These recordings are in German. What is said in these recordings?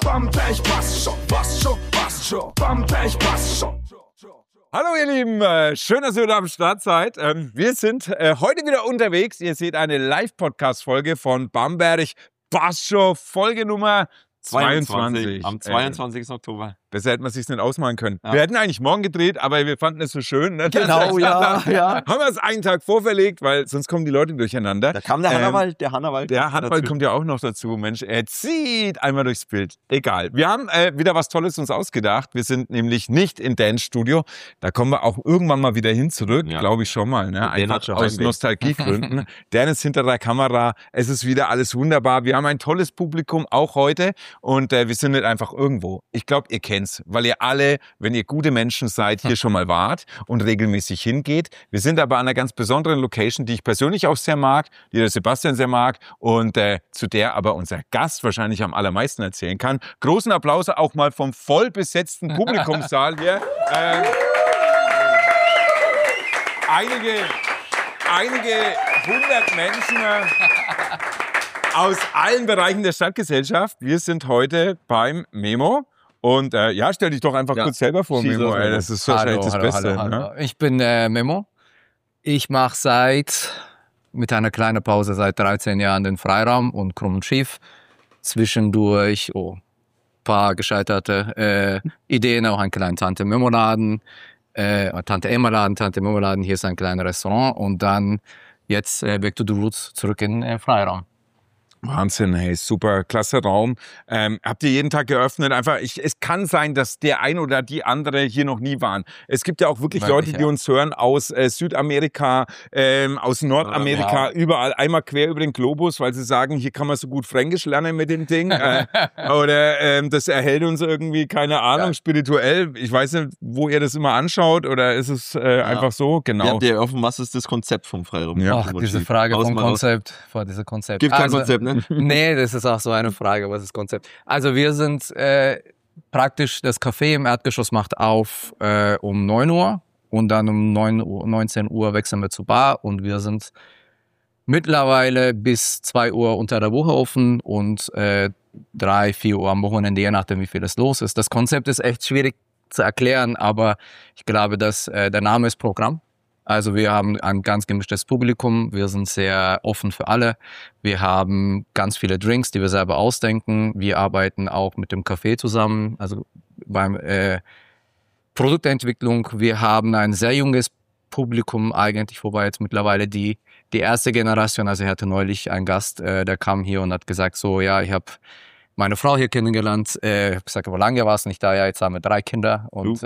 Bamberg passt schon, passt schon, passt schon. Bamberg passt schon. Hallo ihr Lieben, schön, dass ihr wieder am Start seid. Wir sind heute wieder unterwegs. Ihr seht eine Live-Podcast-Folge von Bamberg passt schon, Folge Nummer 22. Am 22. Oktober. Besser hätten wir es sich nicht ausmalen können. Ja. Wir hätten eigentlich morgen gedreht, aber wir fanden es so schön. Ne? Genau, ja. Haben wir es einen Tag vorverlegt, weil sonst kommen die Leute durcheinander. Da kam der Hannawald. Der Hannawald kommt ja auch noch dazu. Mensch, er zieht einmal durchs Bild. Egal. Wir haben wieder was Tolles uns ausgedacht. Wir sind nämlich nicht in Dans Studio. Da kommen wir auch irgendwann mal wieder hin zurück. Ja. Glaube ich schon mal. Ne? Einfach schon aus Heimweh. Nostalgiegründen. Dan ist hinter der Kamera. Es ist wieder alles wunderbar. Wir haben ein tolles Publikum, auch heute. Und wir sind nicht einfach irgendwo. Ich glaube, ihr kennt's, weil ihr alle, wenn ihr gute Menschen seid, hier schon mal wart und regelmäßig hingeht. Wir sind aber an einer ganz besonderen Location, die ich persönlich auch sehr mag, die der Sebastian sehr mag und zu der aber unser Gast wahrscheinlich am allermeisten erzählen kann. Großen Applaus auch mal vom voll besetzten Publikumssaal hier. Einige 100 Menschen aus allen Bereichen der Stadtgesellschaft. Wir sind heute beim Memo. Und stell dich doch einfach kurz selber vor, Schieß Memo. los, Ey, das ist wahrscheinlich das Beste. Hallo. Ne? Ich bin Memo. Ich mache mit einer kleinen Pause seit 13 Jahren den Freiraum und Krumm und Schief. Zwischendurch ein paar gescheiterte Ideen, auch einen kleinen Tante-Memo-Laden, Tante-Emma-Laden, Tante-Memo-Laden. Hier ist ein kleines Restaurant und dann jetzt back to the roots, zurück in Freiraum. Wahnsinn, hey, super, klasse Raum. Habt ihr jeden Tag geöffnet? Es kann sein, dass der ein oder die andere hier noch nie waren. Es gibt ja auch wirklich Leute, die uns hören aus Südamerika, aus Nordamerika, überall, einmal quer über den Globus, weil sie sagen, hier kann man so gut Fränkisch lernen mit dem Ding. Oder das erhält uns irgendwie, keine Ahnung, spirituell. Ich weiß nicht, wo ihr das immer anschaut, oder ist es einfach so? Genau. Ihr habt ja offen, was ist das Konzept vom Freiraum? Ja. Ach, diese Frage vom Konzept. Gibt kein Konzept, ne? Nee, das ist auch so eine Frage, was ist das Konzept? Also wir sind praktisch, das Café im Erdgeschoss macht auf um 9 Uhr und dann um 19 Uhr wechseln wir zur Bar und wir sind mittlerweile bis 2 Uhr unter der Woche offen und 3, 4 Uhr am Wochenende, je nachdem wie viel es los ist. Das Konzept ist echt schwierig zu erklären, aber ich glaube, dass der Name ist Programm. Also wir haben ein ganz gemischtes Publikum, wir sind sehr offen für alle. Wir haben ganz viele Drinks, die wir selber ausdenken. Wir arbeiten auch mit dem Café zusammen, also beim Produktentwicklung. Wir haben ein sehr junges Publikum eigentlich, wobei jetzt mittlerweile die erste Generation, also ich hatte neulich einen Gast, der kam hier und hat gesagt so, ja, ich habe meine Frau hier kennengelernt. Ich habe gesagt, aber lange war es nicht da. Ja, jetzt haben wir 3 Kinder. Und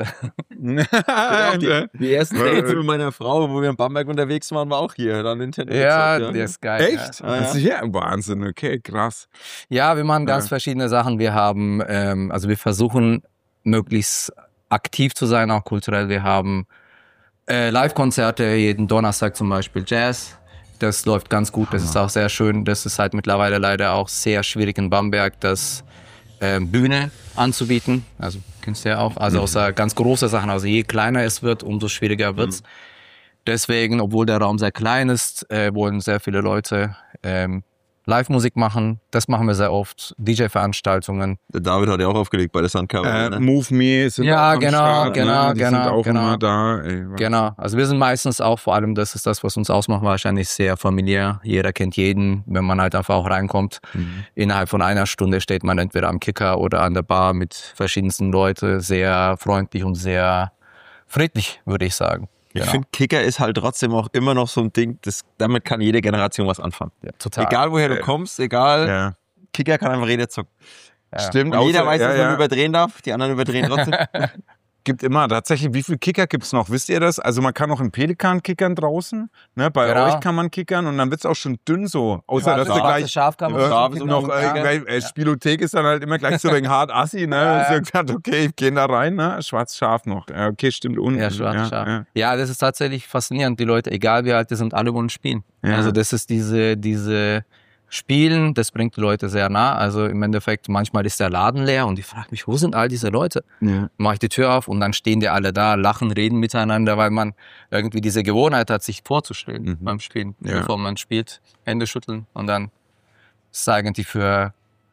Die ersten Dates mit meiner Frau, wo wir in Bamberg unterwegs waren, war auch hier. Dann Nintendo. ja, der ist geil. Echt? Ja. Das ist ja Wahnsinn, okay, krass. Ja, wir machen ganz verschiedene Sachen. Wir haben, wir versuchen möglichst aktiv zu sein, auch kulturell. Wir haben Live-Konzerte, jeden Donnerstag zum Beispiel Jazz. Das läuft ganz gut, das ist auch sehr schön. Das ist halt mittlerweile leider auch sehr schwierig in Bamberg, das Bühne anzubieten. Also kennst du ja auch. Also außer ganz große Sachen. Also je kleiner es wird, umso schwieriger wird's. Deswegen, obwohl der Raum sehr klein ist, wollen sehr viele Leute Live-Musik machen. Das machen wir sehr oft. DJ-Veranstaltungen. Der David hat ja auch aufgelegt bei der Sandcover. Ne? Move Me sind Ja, auch am genau, Start, genau, ne? Die genau, sind auch genau. immer da. Ey, Genau, also wir sind meistens auch, vor allem das ist das, was uns ausmacht, wahrscheinlich sehr familiär. Jeder kennt jeden, wenn man halt einfach auch reinkommt. Innerhalb von einer Stunde steht man entweder am Kicker oder an der Bar mit verschiedensten Leuten. Sehr freundlich und sehr friedlich, würde ich sagen. Ich finde, Kicker ist halt trotzdem auch immer noch so ein Ding, damit kann jede Generation was anfangen. Ja, total. Egal woher du kommst, egal, Ja. Kicker kann einfach jeder zocken. Stimmt. Und jeder außer- weiß, dass ja, man ja. überdrehen darf, die anderen überdrehen trotzdem. Gibt immer tatsächlich, wie viele Kicker gibt's noch? Wisst ihr das? Also man kann noch in Pelikan kickern draußen, ne? Bei Genau. euch kann man kickern und dann wird's auch schon dünn so. Außer dass du Schwarze gleich Schaf kann man Schaf ist noch Spielothek ist dann halt immer gleich so wegen hart assi, ne? Ja. Und so gesagt, okay, ich geh da rein, ne? Schwarz Schaf noch. Ja, okay, stimmt unten. Ja, schwarz, scharf. Ja. Ja, das ist tatsächlich faszinierend. Die Leute, egal wie alt die sind, alle wollen spielen. Ja. Also das ist diese Spielen, das bringt die Leute sehr nah. Also im Endeffekt, manchmal ist der Laden leer und ich frage mich, wo sind all diese Leute? Ja. Mache ich die Tür auf und dann stehen die alle da, lachen, reden miteinander, weil man irgendwie diese Gewohnheit hat, sich vorzustellen beim Spielen. Ja. Bevor man spielt, Hände schütteln und dann ist es eigentlich für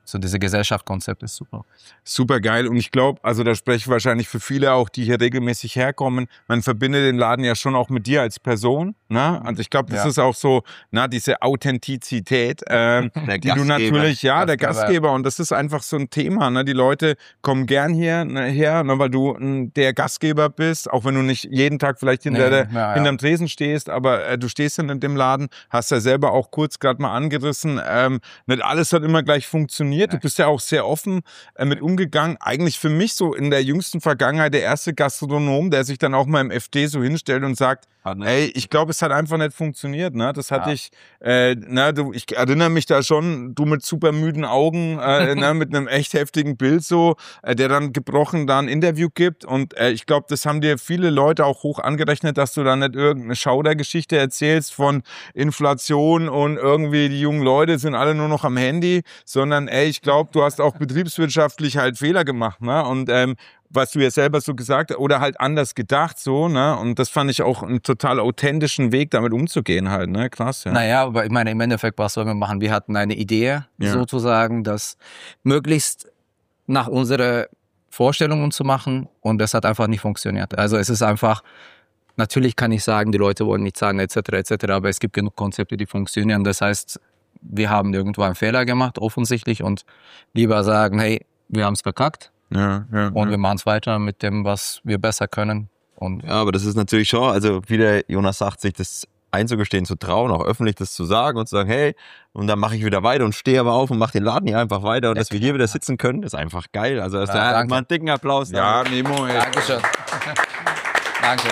so dieses Gesellschaftskonzept ist super. Super geil. Und ich glaube, also da spreche ich wahrscheinlich für viele auch, die hier regelmäßig herkommen. Man verbindet den Laden ja schon auch mit dir als Person. Ne? Und ich glaube, das ist auch so, diese Authentizität, die du natürlich, der Gastgeber. Und das ist einfach so ein Thema. Ne? Die Leute kommen gern hierher, weil du der Gastgeber bist, auch wenn du nicht jeden Tag vielleicht hinterm Tresen stehst, aber du stehst in dem Laden, hast ja selber auch kurz gerade mal angerissen. Nicht alles hat immer gleich funktioniert. Du bist ja auch sehr offen mit umgegangen. Eigentlich für mich so in der jüngsten Vergangenheit der erste Gastronom, der sich dann auch mal im FD so hinstellt und sagt, ey, ich glaube, es hat einfach nicht funktioniert. Ne? Das hatte ich, ich erinnere mich da schon, du mit super müden Augen, mit einem echt heftigen Bild so, der dann gebrochen da ein Interview gibt. Und ich glaube, das haben dir viele Leute auch hoch angerechnet, dass du da nicht irgendeine Schaudergeschichte erzählst von Inflation und irgendwie die jungen Leute sind alle nur noch am Handy, sondern ich glaube, du hast auch betriebswirtschaftlich halt Fehler gemacht. Ne? Und was du ja selber so gesagt hast, oder halt anders gedacht so, ne? Und das fand ich auch einen total authentischen Weg, damit umzugehen halt, ne? Krass, ja. Naja, aber ich meine, im Endeffekt, was sollen wir machen? Wir hatten eine Idee, sozusagen, das möglichst nach unserer Vorstellungen zu machen und das hat einfach nicht funktioniert. Also es ist einfach, natürlich kann ich sagen, die Leute wollen nicht zahlen, etc., aber es gibt genug Konzepte, die funktionieren. Das heißt, wir haben irgendwo einen Fehler gemacht, offensichtlich, und lieber sagen, hey, wir haben es verkackt. Und wir machen es weiter mit dem, was wir besser können. Und ja, aber das ist natürlich schon, also wie der Jonas sagt, sich das einzugestehen, zu trauen, auch öffentlich das zu sagen und zu sagen, hey, und dann mache ich wieder weiter und stehe aber auf und mache den Laden hier einfach weiter und dass wir hier wieder sitzen können, ist einfach geil. Also das mal einen dicken Applaus. Ja, Memo. Dankeschön. danke.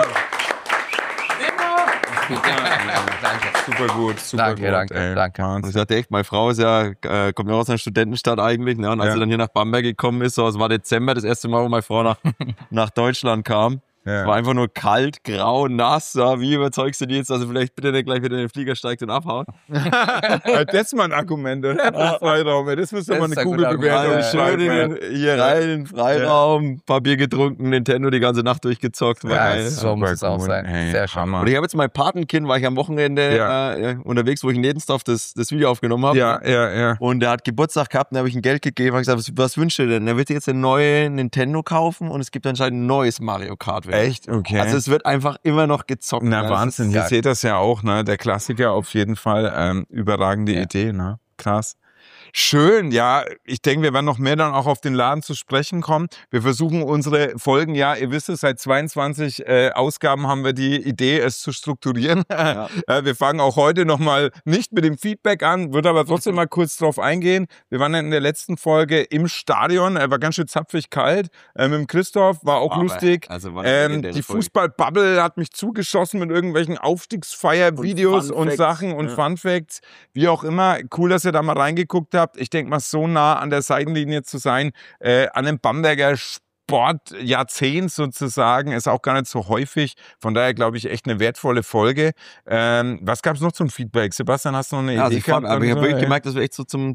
Danke. Super gut. Danke. Ich sagte echt, meine Frau ist kommt ja aus einer Studentenstadt eigentlich, ne? Und als sie dann hier nach Bamberg gekommen ist, so, es war Dezember, das erste Mal, wo meine Frau nach Deutschland kam. Es war einfach nur kalt, grau, nass. Ja, wie überzeugst du die jetzt, dass sie vielleicht bitte nicht gleich wieder in den Flieger steigt und abhauen? Das ist mal ein Argument. Das müsste mal eine Google-Bewertung schreiben. Hier rein, in den Freiraum, paar Bier getrunken, Nintendo die ganze Nacht durchgezockt. War geil. So muss es auch sein. Hey, sehr schön. Und ich habe jetzt mein Patenkind, war ich am Wochenende unterwegs, wo ich in Nedensdorf das Video aufgenommen habe. Ja. Und der hat Geburtstag gehabt, und da habe ich ihm Geld gegeben und gesagt, was wünscht ihr denn? Er wird jetzt eine neue Nintendo kaufen und es gibt anscheinend ein neues Mario Kart. Echt? Okay. Also es wird einfach immer noch gezockt. Na, Wahnsinn. Ihr seht das ja auch, ne? Der Klassiker auf jeden Fall. Überragende Idee, ne? Krass. Schön, ja. Ich denke, wir werden noch mehr dann auch auf den Laden zu sprechen kommen. Wir versuchen unsere Folgen, ihr wisst es, seit 22 Ausgaben haben wir die Idee, es zu strukturieren. Wir fangen auch heute nochmal nicht mit dem Feedback an, würde aber trotzdem mal kurz drauf eingehen. Wir waren ja in der letzten Folge im Stadion, war ganz schön zapfig kalt, mit dem Christoph, war auch lustig. Also die Fußballbubble hat mich zugeschossen mit irgendwelchen Aufstiegsfeier-Videos und Sachen und Funfacts, wie auch immer. Cool, dass ihr da mal reingeguckt habt. Ich denke mal, so nah an der Seitenlinie zu sein, an einem Bamberger Sportjahrzehnt sozusagen, ist auch gar nicht so häufig. Von daher glaube ich echt eine wertvolle Folge. Was gab es noch zum Feedback? Sebastian, hast du noch eine Idee gehabt? Aber ich habe wirklich gemerkt, dass wir echt so zum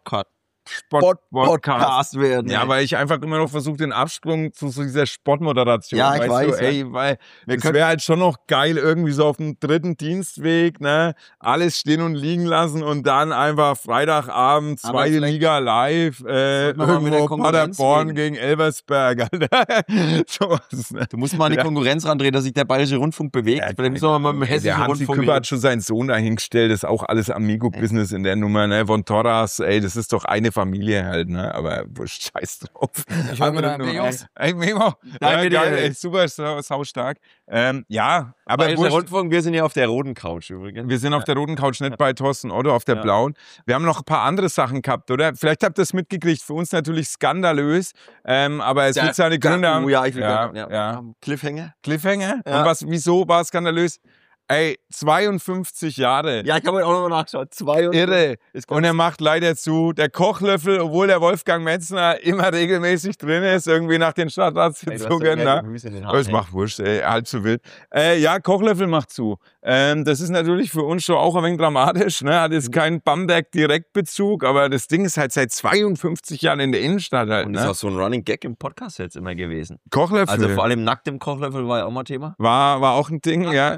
Sport-Podcast werden. Ja, weil ich einfach immer noch versuche, den Absprung zu dieser Sportmoderation. Ja, ich weiß. Weil es wäre halt schon noch geil, irgendwie so auf dem dritten Dienstweg, ne, alles stehen und liegen lassen und dann einfach Freitagabend, zweite Liga live, irgendwo Paderborn gegen Elversberg, Alter. Sowas, ne? Du musst mal an die Konkurrenz randrehen, dass sich der Bayerische Rundfunk bewegt. Vielleicht müssen wir mal mit dem Hessischen Rundfunk. Der Hansi Küpper hat schon seinen Sohn dahingestellt, das ist auch alles Amigo-Business in der Nummer, ne, von Torras, das ist doch eine Familie halt, ne? Aber wurscht, scheiß drauf. Ich höre mir dann Ey, Memo. Danke dir. Ey, super, saustark. Aber der Rundfunk, wir sind ja auf der roten Couch übrigens. Wir sind auf der roten Couch, nicht bei Thorsten Otto, auf der blauen. Wir haben noch ein paar andere Sachen gehabt, oder? Vielleicht habt ihr das mitgekriegt. Für uns natürlich skandalös, aber es wird seine Gründe haben. Cliffhanger. Ja. Und wieso war es skandalös? Ey, 52 Jahre. Ja, ich habe auch nochmal nachgeschaut. Irre. Und er macht leider zu. Der Kochlöffel, obwohl der Wolfgang Metzner immer regelmäßig drin ist, irgendwie nach den Stadtratssitzungen. Das macht wurscht, halb so wild. Kochlöffel macht zu. Das ist natürlich für uns schon auch ein wenig dramatisch. Ne? Hat jetzt keinen Bamberg-Direktbezug, aber das Ding ist halt seit 52 Jahren in der Innenstadt halt. Und das ist auch so ein Running Gag im Podcast jetzt immer gewesen. Kochlöffel. Also vor allem nackt im Kochlöffel war ja auch mal Thema. War auch ein Ding, ja.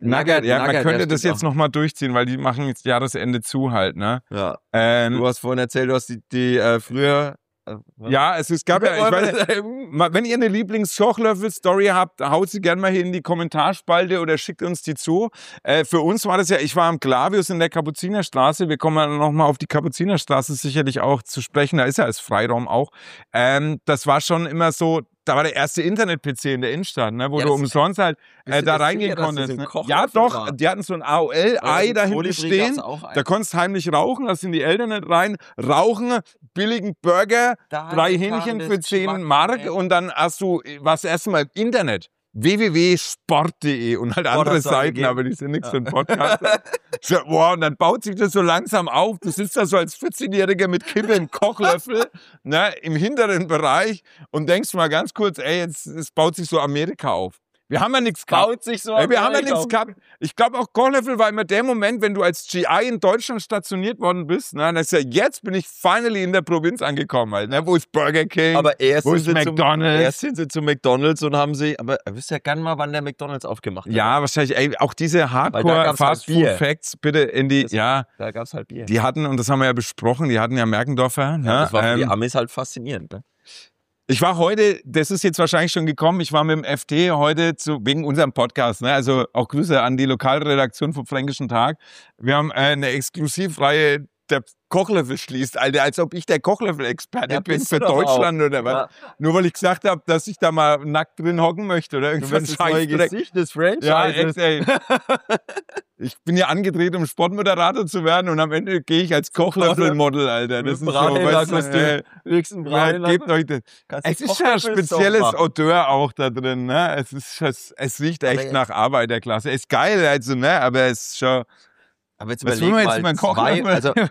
Nugget, ja, man könnte das jetzt nochmal durchziehen, weil die machen jetzt Jahresende zu halt, ne? Ja. Du hast vorhin erzählt, du hast die früher... Ja, es gab ja, ich weiß, wenn ihr eine Lieblings-Kochlöffel-Story habt, haut sie gerne mal hier in die Kommentarspalte oder schickt uns die zu. Für uns war das ja, ich war am Glavius in der Kapuzinerstraße, wir kommen dann nochmal auf die Kapuzinerstraße sicherlich auch zu sprechen, da ist ja als Freiraum auch. Das war schon immer so, da war der erste Internet-PC in der Innenstadt, ne, wo du umsonst halt da reingehen konntest. Ne? Ja, doch, die hatten so ein AOL-Ei da hinten stehen, da konntest heimlich rauchen, da sind die Eltern nicht rein, rauchen, billigen Burger, 3 Hähnchen für 10 Mark und dann hast du was erstmal im Internet. www.sport.de und halt andere Seiten, aber die sind nichts für einen Podcast. So, boah, und dann baut sich das so langsam auf. Du sitzt da so als 14-Jähriger mit Kippe im Kochlöffel, ne, im hinteren Bereich und denkst mal ganz kurz, ey, es baut sich so Amerika auf. Wir haben ja nichts gehabt. Baut sich so wir haben ja nichts gehabt. Ich glaube auch Kochlöffel war immer der Moment, wenn du als GI in Deutschland stationiert worden bist. Ne, das ist ja, jetzt bin ich finally in der Provinz angekommen. Halt, ne, wo ist Burger King? Aber wo ist McDonald's? Erst sind sie zu McDonald's und haben sie, aber ihr wisst ja gerne mal, wann der McDonald's aufgemacht hat. Ja, wahrscheinlich, ey, auch diese Hardcore-Fast-Food-Facts bitte in die, da gab's halt Bier. Die hatten, und das haben wir ja besprochen, die hatten ja Merkendorfer. Ne? Das war für die Amis halt faszinierend, ne? Ich war heute, das ist jetzt wahrscheinlich schon gekommen, ich war mit dem FT heute wegen unserem Podcast, ne? Also auch Grüße an die Lokalredaktion vom Fränkischen Tag. Wir haben eine Exklusivreihe, der Kochlöffel schließt, Alter, als ob ich der Kochlöffel-Experte bin für Deutschland oder was. Ja. Nur weil ich gesagt habe, dass ich da mal nackt drin hocken möchte oder irgendwas. Das neue Gesicht des Franchises. Ja, echt, ey. Ich bin ja angedreht, um Sportmoderator zu werden und am Ende gehe ich als Kochlöffel-Model, Alter. Das ist so, weißt du, gebt euch das. Es ist ja ein spezielles Odeur auch da drin, ne? Es riecht echt nach Arbeiterklasse. Ist geil, also, ne? Aber es ist schon... Aber jetzt überleg mal,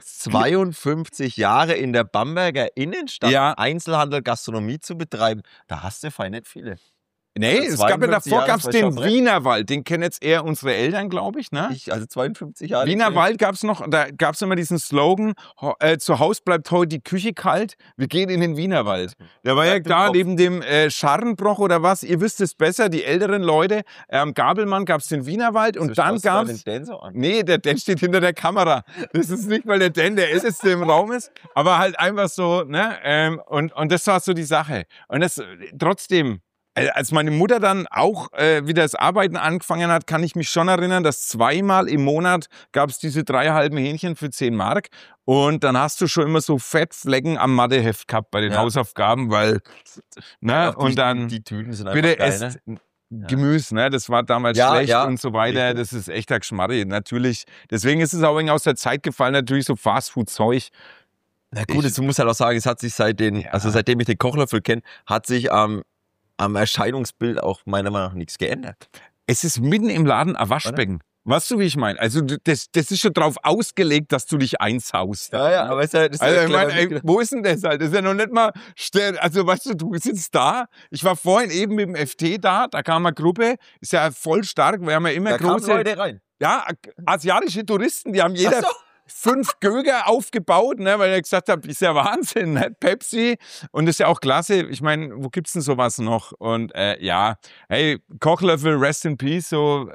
52 Jahre in der Bamberger Innenstadt Einzelhandel, Gastronomie zu betreiben, da hast du fein nicht viele. Nee, es gab ja davor den Wienerwald, den kennen jetzt eher unsere Eltern, glaube ich, ne? Also 52 Jahre. Wienerwald gab's noch, da gab's immer diesen Slogan, zu Hause bleibt heute die Küche kalt, wir gehen in den Wienerwald. Der war ja da neben dem Scharrenbroch oder was, ihr wisst es besser, die älteren Leute, am Gabelmann gab's den Wienerwald und dann gab's... Nee, der Dan steht hinter der Kamera. Das ist nicht, weil der Dan, der ist jetzt im Raum ist, aber halt einfach so, ne? Und das war so die Sache. Und das trotzdem... Als meine Mutter dann auch wieder das Arbeiten angefangen hat, kann ich mich schon erinnern, dass 2-mal im Monat gab es diese 3 halben Hähnchen für 10 Mark. Und dann hast du schon immer so Fettflecken am Matheheft gehabt bei den Hausaufgaben, weil, ne, und dann die Tüten sind einfach bitte geil, ne? Gemüse, ne, das war damals schlecht und so weiter. Das ist echter Geschmarri, natürlich. Deswegen ist es auch irgendwie aus der Zeit gefallen, natürlich so Fastfood-Zeug. Na gut, du musst halt auch sagen, es hat sich seitdem ich den Kochlöffel kenne, hat sich am Erscheinungsbild auch meiner Meinung nach nichts geändert. Es ist mitten im Laden ein Waschbecken. Weißt du, wie ich meine? Also das ist schon drauf ausgelegt, dass du dich einsaust. Ja, aber ist ja, das ist also, ich meine, wo ist denn das halt? Das ist ja noch nicht mal, also weißt du sitzt da. Ich war vorhin eben mit dem FT da kam eine Gruppe, ist ja voll stark, wir haben ja immer große... Da kamen Leute rein. Ja, asiatische Touristen, die haben jeder... 5 Göger aufgebaut, ne, weil er gesagt hat, ist ja Wahnsinn, ne? Pepsi. Und das ist ja auch klasse. Ich meine, wo gibt's denn sowas noch? Und hey, Kochlöffel, rest in peace, so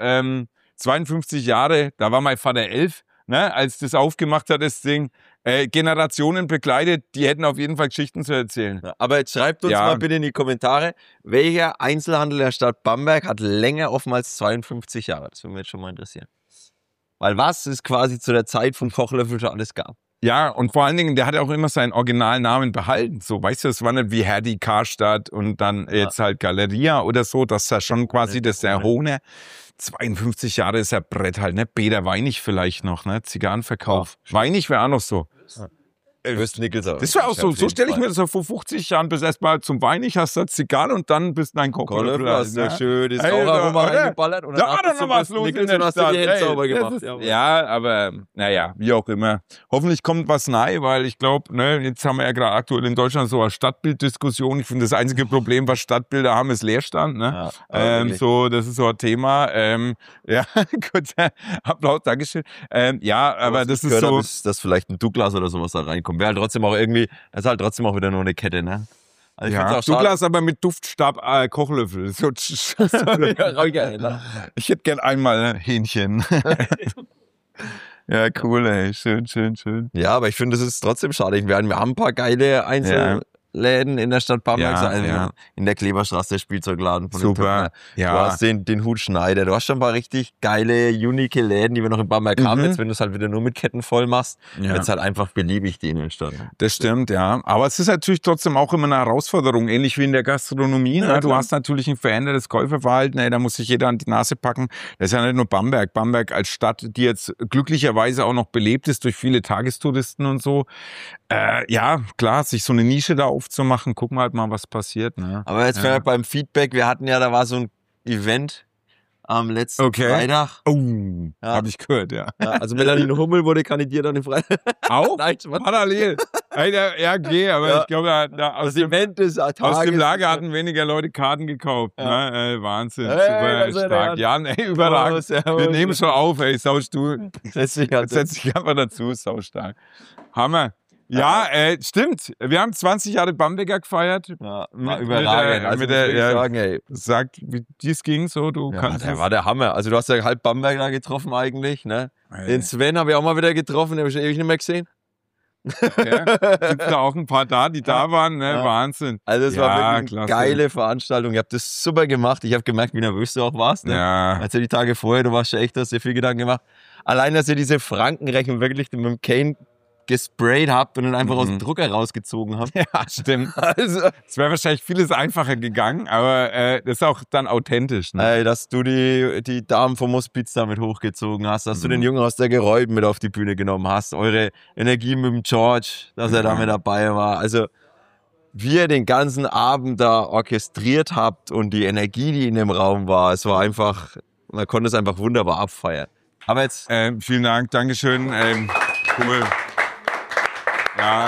52 Jahre, da war mein Vater 11, ne, als das aufgemacht hat, das Ding. Generationen begleitet, die hätten auf jeden Fall Geschichten zu erzählen. Ja, aber jetzt schreibt uns mal bitte in die Kommentare, welcher Einzelhandel der Stadt Bamberg hat länger offen als 52 Jahre? Das würde mich jetzt schon mal interessieren. Weil was es quasi zu der Zeit vom Kochlöffel schon alles gab. Ja, und vor allen Dingen, der hat auch immer seinen Originalnamen behalten. So, weißt du, es war nicht wie Hertie Karstadt und dann jetzt halt Galeria oder so. Das ist ja schon quasi das der Hohne. 52 Jahre ist ja Brett halt, ne? Beder Weinig vielleicht noch, ne? Zigarrenverkauf. Ja. Weinig wäre auch noch so. Ja. Das wäre auch so stelle ich mir das vor 50 Jahren, bis erstmal zum Weinig hast du Zigarre und dann bist du ein Kochlöffel. Hast du schön das Raucharoma reingeballert und dann hast du was los in der Stadt. Die Hände sauber gemacht. Ja, aber naja, wie auch immer. Hoffentlich kommt was nahe, weil ich glaube, ne, jetzt haben wir ja gerade aktuell in Deutschland so eine Stadtbilddiskussion. Ich finde, das einzige Problem, was Stadtbilder haben, ist Leerstand. Ne? So, das ist so ein Thema. Ja, gut, Applaus, Dankeschön. Ja, aber das ist so... Dass vielleicht ein Douglas oder sowas da reinkommt. Wäre halt trotzdem auch irgendwie, das ist halt trotzdem auch wieder nur eine Kette, ne? Also ja. Douglas aber mit Duftstab Kochlöffel. So, ich hätte gern einmal Hähnchen. Ja, cool, ey. Schön. Ja, aber ich finde, das ist trotzdem schade. Wir haben ein paar geile Einzelläden in der Stadt Bamberg. In der Kleberstraße, der Spielzeugladen. Von super. Du hast den Hut Schneider. Du hast schon ein paar richtig geile, unique Läden, die wir noch in Bamberg haben. Jetzt, wenn du es halt wieder nur mit Ketten voll machst, wird es halt einfach beliebig, die Innenstadt. Das stimmt, ja. Aber es ist natürlich trotzdem auch immer eine Herausforderung, ähnlich wie in der Gastronomie. Ja, du hast natürlich ein verändertes Käuferverhalten. Ey, da muss sich jeder an die Nase packen. Das ist ja nicht nur Bamberg. Bamberg als Stadt, die jetzt glücklicherweise auch noch belebt ist durch viele Tagestouristen und so. Ja, klar, sich so eine Nische da aufzumachen, gucken wir halt mal, was passiert. Ne? Aber jetzt beim Feedback, wir hatten ja, da war so ein Event am letzten Freitag. Oh, habe ich gehört, ja. Also Melanie Hummel wurde kandidiert an den Freitag. Auch? Nein, parallel. Ja, okay, aber ich glaube, aus dem Lager hatten weniger Leute Karten gekauft. Ja. Ne? Wahnsinn, super stark. Ja, überragend. Wir nehmen schon auf, ey, saustuhl. Setz dich einfach dazu, saustark. Hammer. Ja, stimmt. Wir haben 20 Jahre Bamberger gefeiert. Ja, war überragend. Sagt, wie dies ging so, du kannst. Der war der Hammer. Also du hast ja halb Bamberg da getroffen eigentlich, ne? Den Sven habe ich auch mal wieder getroffen, den habe ich schon ewig nicht mehr gesehen. Ja, gibt da auch ein paar da, die da waren, ne? Wahnsinn. Also es war wirklich eine geile Veranstaltung. Ihr habt das super gemacht. Ich habe gemerkt, wie nervös du auch warst, ne? Ja. Also die Tage vorher, du warst schon echt, hast dir viel Gedanken gemacht. Allein, dass ihr diese Frankenrechen wirklich mit dem Kane gesprayt habt und dann einfach aus dem Drucker rausgezogen habt. Ja, stimmt. Also, es wäre wahrscheinlich vieles einfacher gegangen, aber das ist auch dann authentisch. Ne? Dass du die Damen vom Hospiz damit hochgezogen hast, dass du den Jungen aus der Geräuben mit auf die Bühne genommen hast, eure Energie mit dem George, dass er da mit dabei war. Also wie ihr den ganzen Abend da orchestriert habt und die Energie, die in dem Raum war, es war einfach, man konnte es einfach wunderbar abfeiern. Aber jetzt... vielen Dank, Dankeschön. Cool. Ja.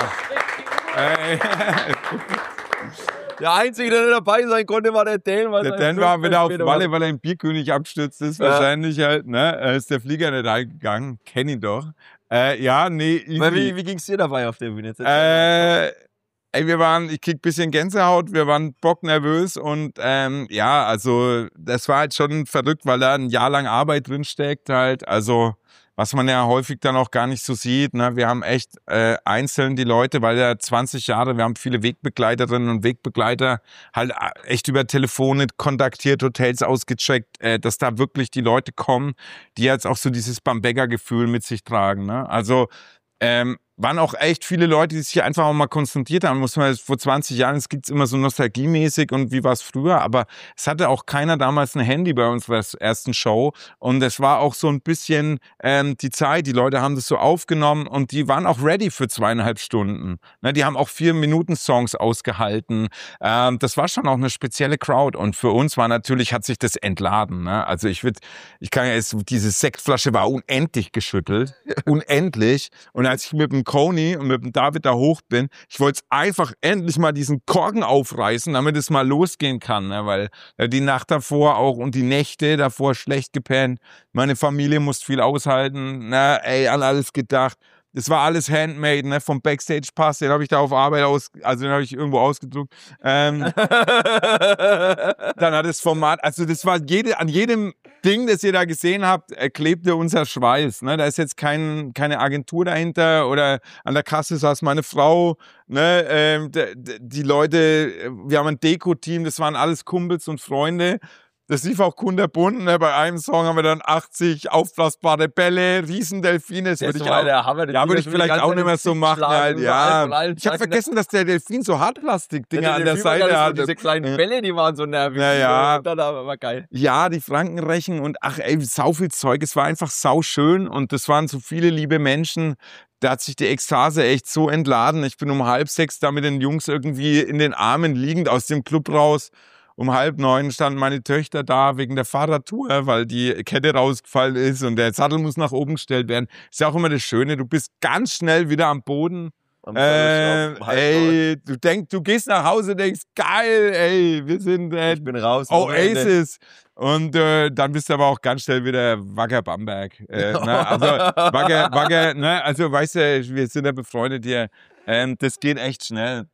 Der Einzige, der nicht dabei sein konnte, war der Dan. Der Dan war wieder auf Malle, weil er im Bierkönig abstürzt ist. Wahrscheinlich halt, ne? Ist der Flieger nicht reingegangen. Kenn ihn doch. Wie ging's dir dabei auf der Bühne? Ich krieg ein bisschen Gänsehaut, wir waren bocknervös und also das war halt schon verrückt, weil da ein Jahr lang Arbeit drin steckt halt. Also was man ja häufig dann auch gar nicht so sieht. Ne? Wir haben echt einzeln die Leute, weil ja 20 Jahre, wir haben viele Wegbegleiterinnen und Wegbegleiter halt echt über Telefone kontaktiert, Hotels ausgecheckt, dass da wirklich die Leute kommen, die jetzt auch so dieses Bamberger-Gefühl mit sich tragen. Ne? Also waren auch echt viele Leute, die sich hier einfach auch mal konzentriert haben. Muss man vor 20 Jahren, es gibt's immer so nostalgiemäßig und wie war es früher, aber es hatte auch keiner damals ein Handy bei unserer ersten Show und es war auch so ein bisschen die Zeit, die Leute haben das so aufgenommen und die waren auch ready für 2,5 Stunden. Ne, die haben auch 4-Minuten-Songs ausgehalten. Das war schon auch eine spezielle Crowd und für uns war natürlich, hat sich das entladen. Ne? Also diese Sektflasche war unendlich geschüttelt, unendlich, und als ich mit dem Coney und mit dem David da hoch bin, ich wollte einfach endlich mal diesen Korken aufreißen, damit es mal losgehen kann, ne? Weil die Nacht davor auch und die Nächte davor schlecht gepennt, meine Familie musste viel aushalten, an alles gedacht. Das war alles handmade, ne? Vom Backstage-Pass, den habe ich da auf Arbeit den habe ich irgendwo ausgedruckt. Dann hat das Format, also das war an jedem Ding, das ihr da gesehen habt, klebte unser Schweiß. Ne? Da ist jetzt keine Agentur dahinter oder an der Kasse saß meine Frau. Ne? Die Leute, wir haben ein Deko-Team, das waren alles Kumpels und Freunde. Das lief auch kunterbunt. Ne? Bei einem Song haben wir dann 80 aufblasbare Bälle, Riesendelfine. Das würde ich vielleicht auch nicht mehr so machen. Halt. Ja. Ich habe vergessen, dass der Delfin so Hartplastik-Dinger an der Seite hat. Diese kleinen Bälle, die waren so nervig. Ja. Das war geil. Ja, die Frankenrechen und sau viel Zeug. Es war einfach sauschön und das waren so viele liebe Menschen. Da hat sich die Ekstase echt so entladen. Ich bin um 5:30 da mit den Jungs irgendwie in den Armen liegend aus dem Club raus. Um 8:30 standen meine Töchter da wegen der Fahrradtour, weil die Kette rausgefallen ist und der Sattel muss nach oben gestellt werden. Ist ja auch immer das Schöne, du bist ganz schnell wieder am Boden. Du gehst nach Hause, denkst, geil, wir sind ich bin raus. Oasis. Und dann bist du aber auch ganz schnell wieder Wacker Bamberg. Also Wacker, ne? Also weißt du, wir sind ja befreundet hier. Das geht echt schnell.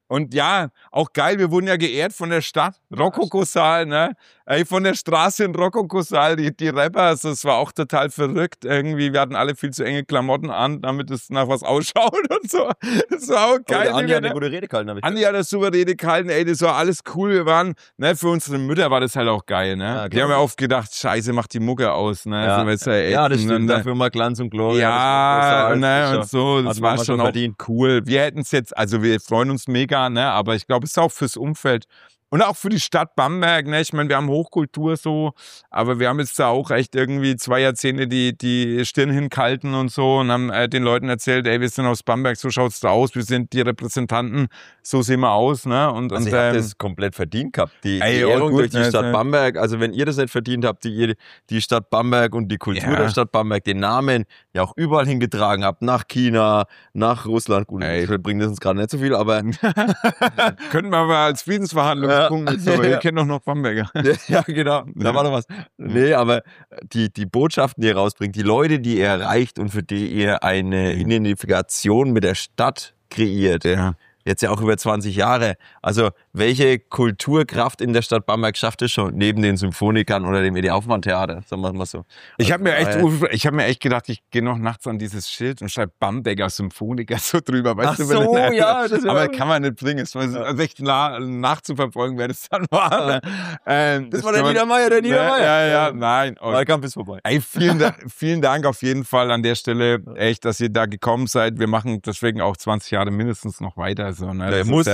Und ja, auch geil, wir wurden ja geehrt von der Stadt, Rokoko-Saal, ne? Ey, von der Straße in Rokoko-Saal, die Rapper, also es war auch total verrückt irgendwie. Wir hatten alle viel zu enge Klamotten an, damit es nach was ausschaut und so. Das war auch geil. Andi hat eine gute Rede gehalten. Andi hat eine super Rede gehalten, ey, das war alles cool. Wir waren, ne, für unsere Mütter war das halt auch geil, ne? Ja, die haben ja oft gedacht, scheiße, macht die Mucke aus, ne? Ja, so, das stimmt, dafür mal Glanz und Gloria. Ja, ne, und so, das war schon auch verdient. Cool. Wir hätten es jetzt, also wir freuen uns mega, ne, aber ich glaube, es ist auch fürs Umfeld und auch für die Stadt Bamberg, ne, ich meine, wir haben Hochkultur so, aber wir haben jetzt da auch echt irgendwie 2 Jahrzehnte die Stirn hingehalten und so und haben den Leuten erzählt, ey, wir sind aus Bamberg, so schaut's da aus, wir sind die Repräsentanten, so sehen wir aus, ne, und ihr habt das komplett verdient gehabt, die Ehrung durch die Stadt Bamberg, also wenn ihr das nicht verdient habt, die Stadt Bamberg und die Kultur der Stadt Bamberg, den Namen ja auch überall hingetragen habt, nach China, nach Russland, gut, wir bringen das uns gerade nicht so viel, aber könnten wir aber als Friedensverhandlung aber ihr kennt doch noch Bamberger. Ja, genau. Da war doch was. Nee, aber die Botschaften, die ihr rausbringt, die Leute, die ihr erreicht und für die ihr eine Identifikation mit der Stadt kreiert, jetzt ja auch über 20 Jahre. Also welche Kulturkraft in der Stadt Bamberg schafft es schon, neben den Symphonikern oder dem Edi-Aufmann-Theater, sagen wir mal so. Ich habe mir echt gedacht, ich gehe noch nachts an dieses Schild und schreibe Bamberger Symphoniker so drüber. Weißt du, so, ja. Aber kann man nicht bringen. Es war echt nachzuverfolgen, wer das dann war. Das war der Niedermeyer, Ja, nein. Wahlkampf ist vorbei. Ey, vielen Dank auf jeden Fall an der Stelle, echt, dass ihr da gekommen seid. Wir machen deswegen auch 20 Jahre mindestens noch weiter. So, ne? Der muss.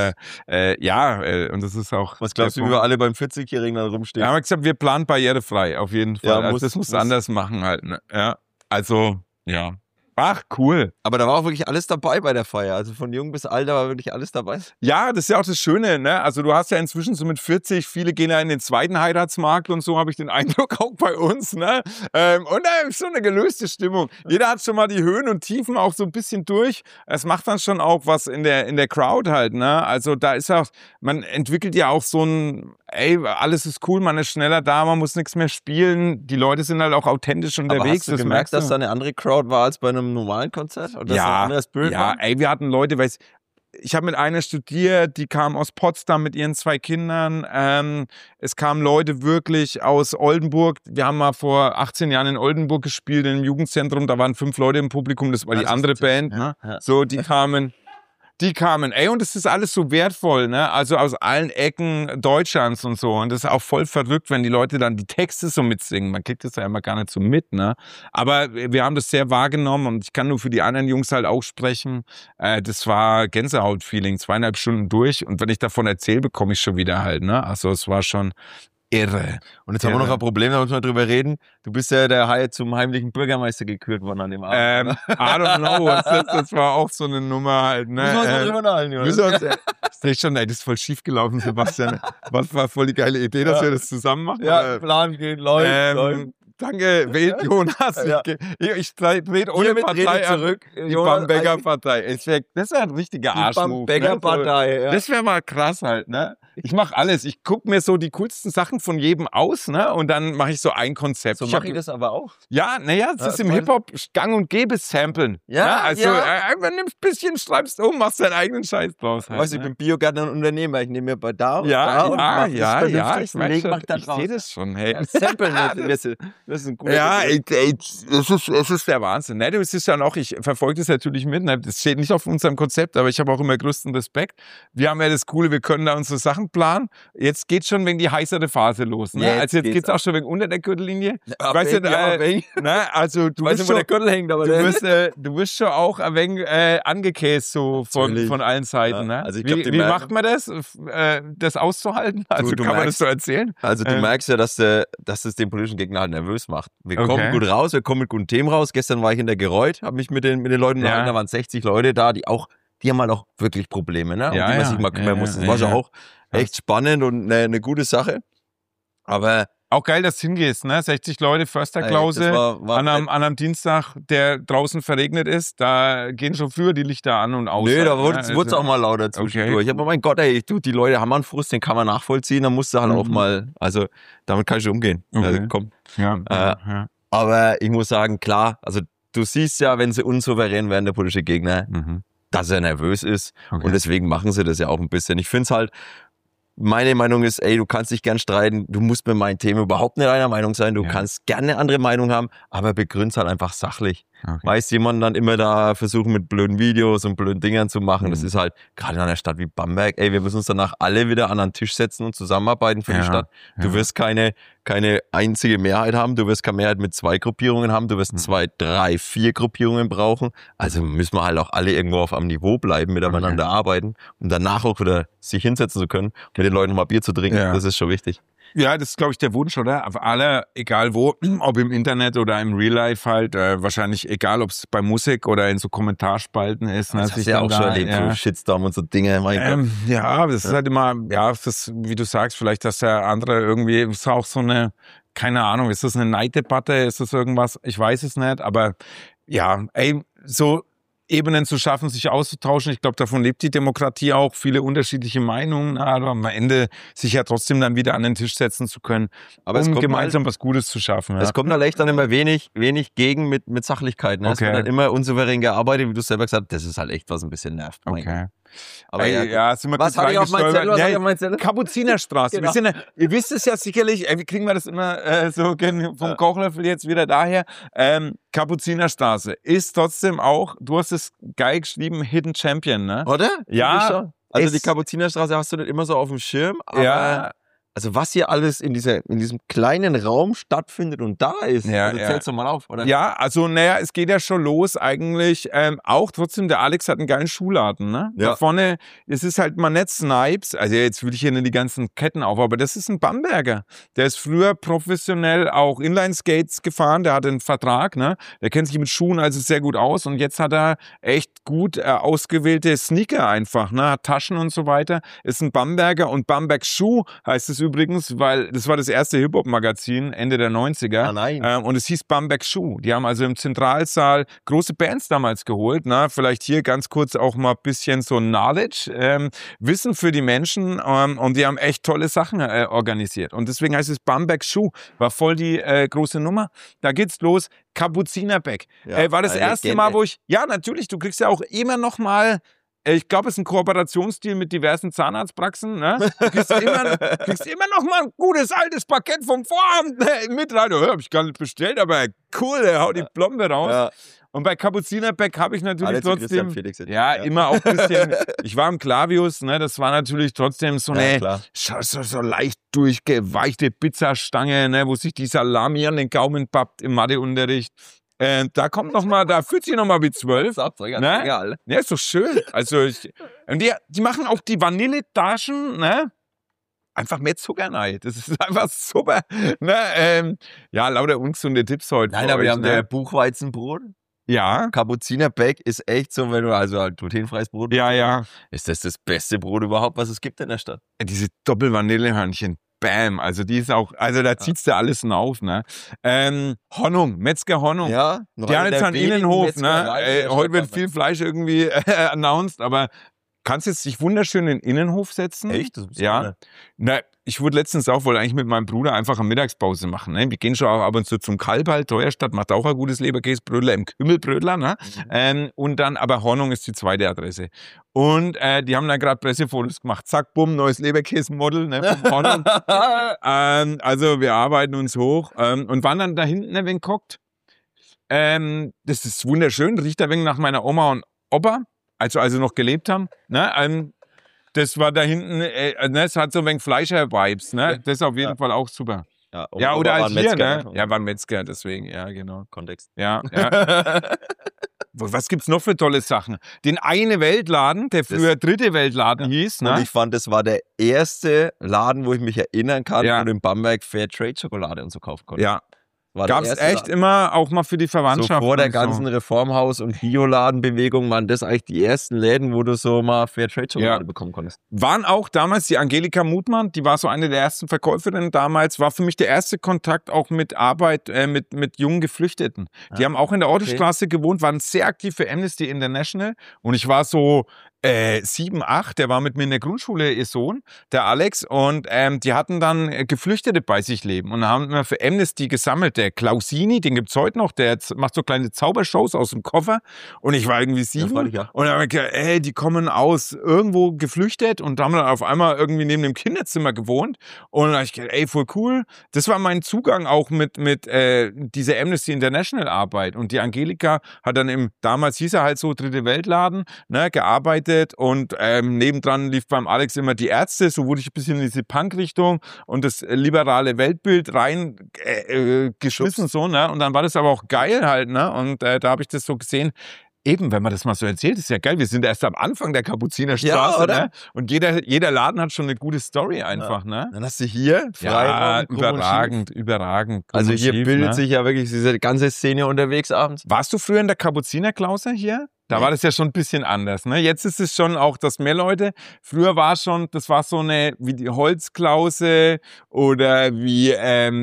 Und das ist auch... Was glaubst du, wie wir alle beim 40-Jährigen da rumstehen? Ja, haben wir gesagt, wir planen barrierefrei, auf jeden Fall. Ja, also das muss anders machen halt. Ne? Ja, also, ja. Ach, cool. Aber da war auch wirklich alles dabei bei der Feier. Also von jung bis alt, da war wirklich alles dabei. Ja, das ist ja auch das Schöne, ne? Also du hast ja inzwischen so mit 40, viele gehen ja in den zweiten Heiratsmarkt und so, habe ich den Eindruck, auch bei uns, ne? Und da ist schon eine gelöste Stimmung. Jeder hat schon mal die Höhen und Tiefen auch so ein bisschen durch. Es macht dann schon auch was in der Crowd halt, ne? Also da ist auch, man entwickelt ja auch so ein, ey, alles ist cool, man ist schneller da, man muss nichts mehr spielen. Die Leute sind halt auch authentisch unterwegs. Aber hast du gemerkt, dass da eine andere Crowd war als bei einem normalen Konzert? Oder ja, ein Bild war? Ey, wir hatten Leute, ich habe mit einer studiert, die kam aus Potsdam mit ihren 2 Kindern. Es kamen Leute wirklich aus Oldenburg. Wir haben mal vor 18 Jahren in Oldenburg gespielt, im Jugendzentrum. Da waren 5 Leute im Publikum, das war die andere Band. Ne? Ja. So, die kamen, ey, und das ist alles so wertvoll, ne? Also aus allen Ecken Deutschlands und so. Und das ist auch voll verrückt, wenn die Leute dann die Texte so mitsingen. Man kriegt das ja immer gar nicht so mit, ne? Aber wir haben das sehr wahrgenommen und ich kann nur für die anderen Jungs halt auch sprechen. Das war Gänsehaut-Feeling, 2,5 Stunden durch. Und wenn ich davon erzähle, bekomme ich schon wieder halt, ne? Also es war schon irre. Und jetzt haben wir noch ein Problem, da müssen wir drüber reden. Du bist ja zum heimlichen Bürgermeister gekürt worden an dem Abend. I don't know. Das war auch so eine Nummer halt, ne? Müssen wir uns mal drüber nachhalten, Jonas. Das ist schon, ey, das ist voll schief gelaufen, Sebastian. Was war voll die geile Idee, dass wir das zusammen machen? Ja, Plan geht, läuft. Danke, wählt Jonas. Ja. Ich trete ohne Partei zurück. Die Bamberger Partei. Das wäre ein richtiger Arschmove. Bamberger Partei, ja. Das wäre mal krass halt, ne? Ich mache alles. Ich gucke mir so die coolsten Sachen von jedem aus, ne? Und dann mache ich so ein Konzept. So mache ich das aber auch. Ja, naja, das ist im Hip-Hop gang und gäbe Samplen. Ja, also einfach nimmst ein bisschen, schreibst um, machst deinen eigenen Scheiß draus. Halt, weißt du, ich bin Biogärtner und Unternehmer. Ich nehme mir bei da und ja, da ja, ich sehe das schon. Hey. Samplen, das ist ein guter ja, ey, es ist der Wahnsinn. Ne? Das ist ja noch, ich verfolge das natürlich mit. Ne? Das steht nicht auf unserem Konzept, aber ich habe auch immer größten Respekt. Wir haben ja das Coole, wir können da unsere Sachen planen. Jetzt geht schon wegen die heißere Phase los. Ne? Jetzt also jetzt geht's auch schon wegen unter der Gürtellinie. Weißt du, ne? Also du wirst schon, wo der Gürtel hängt, aber du wirst schon auch ein wenig angekäst so von allen Seiten. Ne? Also ich glaub, wie macht man das, das auszuhalten? Also kann man das so erzählen? Also du merkst ja, dass es den politischen Gegner halt nervös macht. Wir kommen gut raus, wir kommen mit guten Themen raus. Gestern war ich in der Gereuth, habe mich mit den Leuten unterhalten, da waren 60 Leute da, die haben halt auch wirklich Probleme, ne? Um die man sich mal kümmern muss. Das war schon auch echt spannend und eine gute Sache. Aber auch geil, dass du hingehst, ne? 60 Leute, Försterklause, an einem Dienstag, der draußen verregnet ist, da gehen schon früher die Lichter an und aus. Nö, da wurde es auch mal lauter zwischendurch. Okay. Ich habe, mein Gott, ey, die Leute haben einen Frust, den kann man nachvollziehen, da musst du halt auch mal, also damit kann ich umgehen. Okay. Also, komm. Ja. Aber ich muss sagen, klar, also du siehst ja, wenn sie unsouverän werden, der politische Gegner, dass er nervös ist. Okay. Und deswegen machen sie das ja auch ein bisschen. Ich finde es halt, meine Meinung ist, ey, du kannst dich gern streiten, du musst mit meinen Themen überhaupt nicht einer Meinung sein, du kannst gerne eine andere Meinung haben, aber begründ's halt einfach sachlich. Okay. Weiß jemand dann immer da versuchen mit blöden Videos und blöden Dingern zu machen, das ist halt, gerade in einer Stadt wie Bamberg, ey, wir müssen uns danach alle wieder an einen Tisch setzen und zusammenarbeiten für die Stadt. Du wirst keine einzige Mehrheit haben, du wirst keine Mehrheit mit 2 Gruppierungen haben, du wirst 2, 3, 4 Gruppierungen brauchen, also müssen wir halt auch alle irgendwo auf einem Niveau bleiben, miteinander arbeiten, um danach auch wieder sich hinsetzen zu können, mit den Leuten mal Bier zu trinken, das ist schon wichtig. Ja, das ist, glaube ich, der Wunsch, oder? Auf alle, egal wo, ob im Internet oder im Real Life halt, wahrscheinlich egal, ob es bei Musik oder in so Kommentarspalten ist. Das hast du ja auch schon erlebt, so Shitstorm und so Dinge. Ja, das ist halt immer, das, wie du sagst, vielleicht, dass der andere irgendwie, ist auch so eine, keine Ahnung, ist das eine Neiddebatte, ist das irgendwas? Ich weiß es nicht, aber ja, ey, so Ebenen zu schaffen, sich auszutauschen. Ich glaube, davon lebt die Demokratie auch, viele unterschiedliche Meinungen, aber am Ende sich ja trotzdem dann wieder an den Tisch setzen zu können, aber um gemeinsam was Gutes zu schaffen. Es kommt halt echt dann immer wenig gegen mit Sachlichkeit. Ne? Okay. Es wird dann immer unsouverän gearbeitet, wie du selber gesagt hast, das ist halt echt, was ein bisschen nervt. Okay. Aber sind wir was habe ich auf meinem Zettel? Kapuzinerstraße. Genau. Ihr wisst es ja sicherlich, wie kriegen wir das immer so vom Kochlöffel jetzt wieder daher? Kapuzinerstraße ist trotzdem auch, du hast es geil geschrieben, Hidden Champion, ne? Oder? Ja. Also die Kapuzinerstraße hast du nicht immer so auf dem Schirm, aber also was hier alles in diesem kleinen Raum stattfindet und da ist, zählst du mal auf, oder? Ja, also es geht ja schon los eigentlich. Auch trotzdem, der Alex hat einen geilen Schuhladen, ne? Ja. Da vorne, es ist halt mal nicht Snipes, also jetzt will ich hier nicht die ganzen Ketten auf, aber das ist ein Bamberger. Der ist früher professionell auch Inline-Skates gefahren, der hat einen Vertrag, ne? Der kennt sich mit Schuhen also sehr gut aus und jetzt hat er echt gut ausgewählte Sneaker einfach, ne? Hat Taschen und so weiter. Ist ein Bamberger und Bamberg Schuh heißt es übrigens, weil das war das erste Hip-Hop-Magazin Ende der 90er. Ah, nein. Und es hieß Bamberg Schuh. Die haben also im Zentralsaal große Bands damals geholt. Na, vielleicht hier ganz kurz auch mal ein bisschen so Knowledge, Wissen für die Menschen. Und die haben echt tolle Sachen organisiert. Und deswegen heißt es Bamberg Schuh. War voll die große Nummer. Da geht's los. Kapuzinerbeck. War das erste Mal, wo ja, natürlich, du kriegst ja auch immer noch mal. Ich glaube, es ist ein Kooperationsstil mit diversen Zahnarztpraxen. Ne? Du kriegst immer noch mal ein gutes altes Parkett vom Vorabend mit rein. Hab ich gar nicht bestellt, aber cool, der haut die Plombe raus. Ja. Und bei Kapuzinerbeck habe ich natürlich trotzdem, immer auch ein bisschen, ich war im Clavius, ne, das war natürlich trotzdem so eine so leicht durchgeweichte Pizzastange, ne, wo sich die Salami an den Gaumen pappt im Matheunterricht. Da kommt noch mal, da fühlt sich noch mal wie 12. Ne? Ja, ist doch schön. Also und die machen auch die Vanilletaschen, ne? Einfach mehr Zucker rein. Das ist einfach super. Ne? Lauter ungesunde Tipps heute. Nein, aber wir haben der Buchweizenbrot. Ja. Kapuzinerbeck ist echt so, wenn du also halt glutenfreies Brot. Ja. Ist das beste Brot überhaupt, was es gibt in der Stadt? Diese Doppelvanillehörnchen. Bam, also die ist auch, also da zieht's dir alles auf, ne? Honung, Metzger Honung. Ja, die haben jetzt einen Innenhof, ne? Heute wird viel Fleisch irgendwie announced, aber kannst jetzt dich wunderschön in den Innenhof setzen. Echt? Das ist Na, ich wurde letztens wollte eigentlich mit meinem Bruder einfach eine Mittagspause machen. Ne? Wir gehen schon auch ab und zu zum Kalb halt. Teuerstadt macht auch ein gutes Leberkäsebrödler im Kümmelbrödler. Ne? Und dann, aber Hornung ist die zweite Adresse. Und die haben dann gerade Pressefotos gemacht. Zack, bumm, neues Leberkäse-Model, ne, vom Hornung. Also wir arbeiten uns hoch und waren dann da hinten ein wenig gehockt. Das ist wunderschön, riecht ein wenig nach meiner Oma und Opa, also noch gelebt haben. Ne? Das war da hinten, es hat so ein wenig Fleischer-Vibes, ne? Das ist auf jeden Fall auch super. Ja, oder als hier, Metzger, ne? Ja, war ein Metzger, deswegen, ja, genau. Kontext. Ja. Was gibt's noch für tolle Sachen? Den Eine Weltladen, der früher Dritte Weltladen hieß, ne? Und ich fand, das war der erste Laden, wo ich mich erinnern kann, wo du in Bamberg Fairtrade-Schokolade und so kaufen konnte. Ja. Gab es echt immer auch mal für die Verwandtschaft. So vor der ganzen Reformhaus- und Bioladenbewegung waren das eigentlich die ersten Läden, wo du so mal Fairtrade-Schokolade bekommen konntest. Waren auch damals die Angelika Mutmann, die war so eine der ersten Verkäuferinnen damals, war für mich der erste Kontakt auch mit Arbeit, mit jungen Geflüchteten. Die haben auch in der Ortestraße gewohnt, waren sehr aktiv für Amnesty International und ich war so 7, 8, der war mit mir in der Grundschule, ihr Sohn, der Alex, und die hatten dann Geflüchtete bei sich leben und haben wir für Amnesty gesammelt. Der Klausini, den gibt's heute noch, der macht so kleine Zaubershows aus dem Koffer, und ich war irgendwie 7 und dann habe ich gedacht, die kommen aus irgendwo geflüchtet und haben dann auf einmal irgendwie neben dem Kinderzimmer gewohnt, und dann habe ich gedacht, voll cool. Das war mein Zugang auch mit dieser Amnesty International Arbeit, und die Angelika hat dann damals hieß er halt so Dritte Weltladen, ne, gearbeitet. Und nebendran lief beim Alex immer die Ärzte, so wurde ich ein bisschen in diese Punk-Richtung und das liberale Weltbild rein geschmissen, so, ne? Und dann war das aber auch geil halt, ne? Und da habe ich das so gesehen. Eben, wenn man das mal so erzählt, ist ja geil. Wir sind erst am Anfang der Kapuzinerstraße, ne? Und jeder Laden hat schon eine gute Story einfach, ne? Dann hast du hier Freiraum, überragend. Also hier bildet sich ja wirklich diese ganze Szene unterwegs abends. Warst du früher in der Kapuzinerklause hier? Da war das ja schon ein bisschen anders, ne? Jetzt ist es schon auch, dass mehr Leute, früher war schon, das war so wie die Holzklause oder wie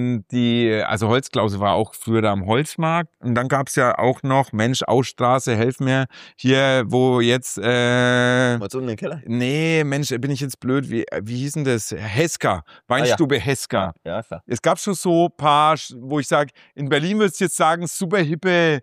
also Holzklause war auch früher da am Holzmarkt. Und dann gab's ja auch noch, Mensch, Ausstraße, helf mir, hier, wo jetzt, Was unten im Keller? Nee, Mensch, bin ich jetzt blöd, wie hieß denn das? Heska, Weinstube Heska. Ja, klar. Es gab schon so ein paar, wo ich sage, in Berlin würdest du jetzt sagen, super hippe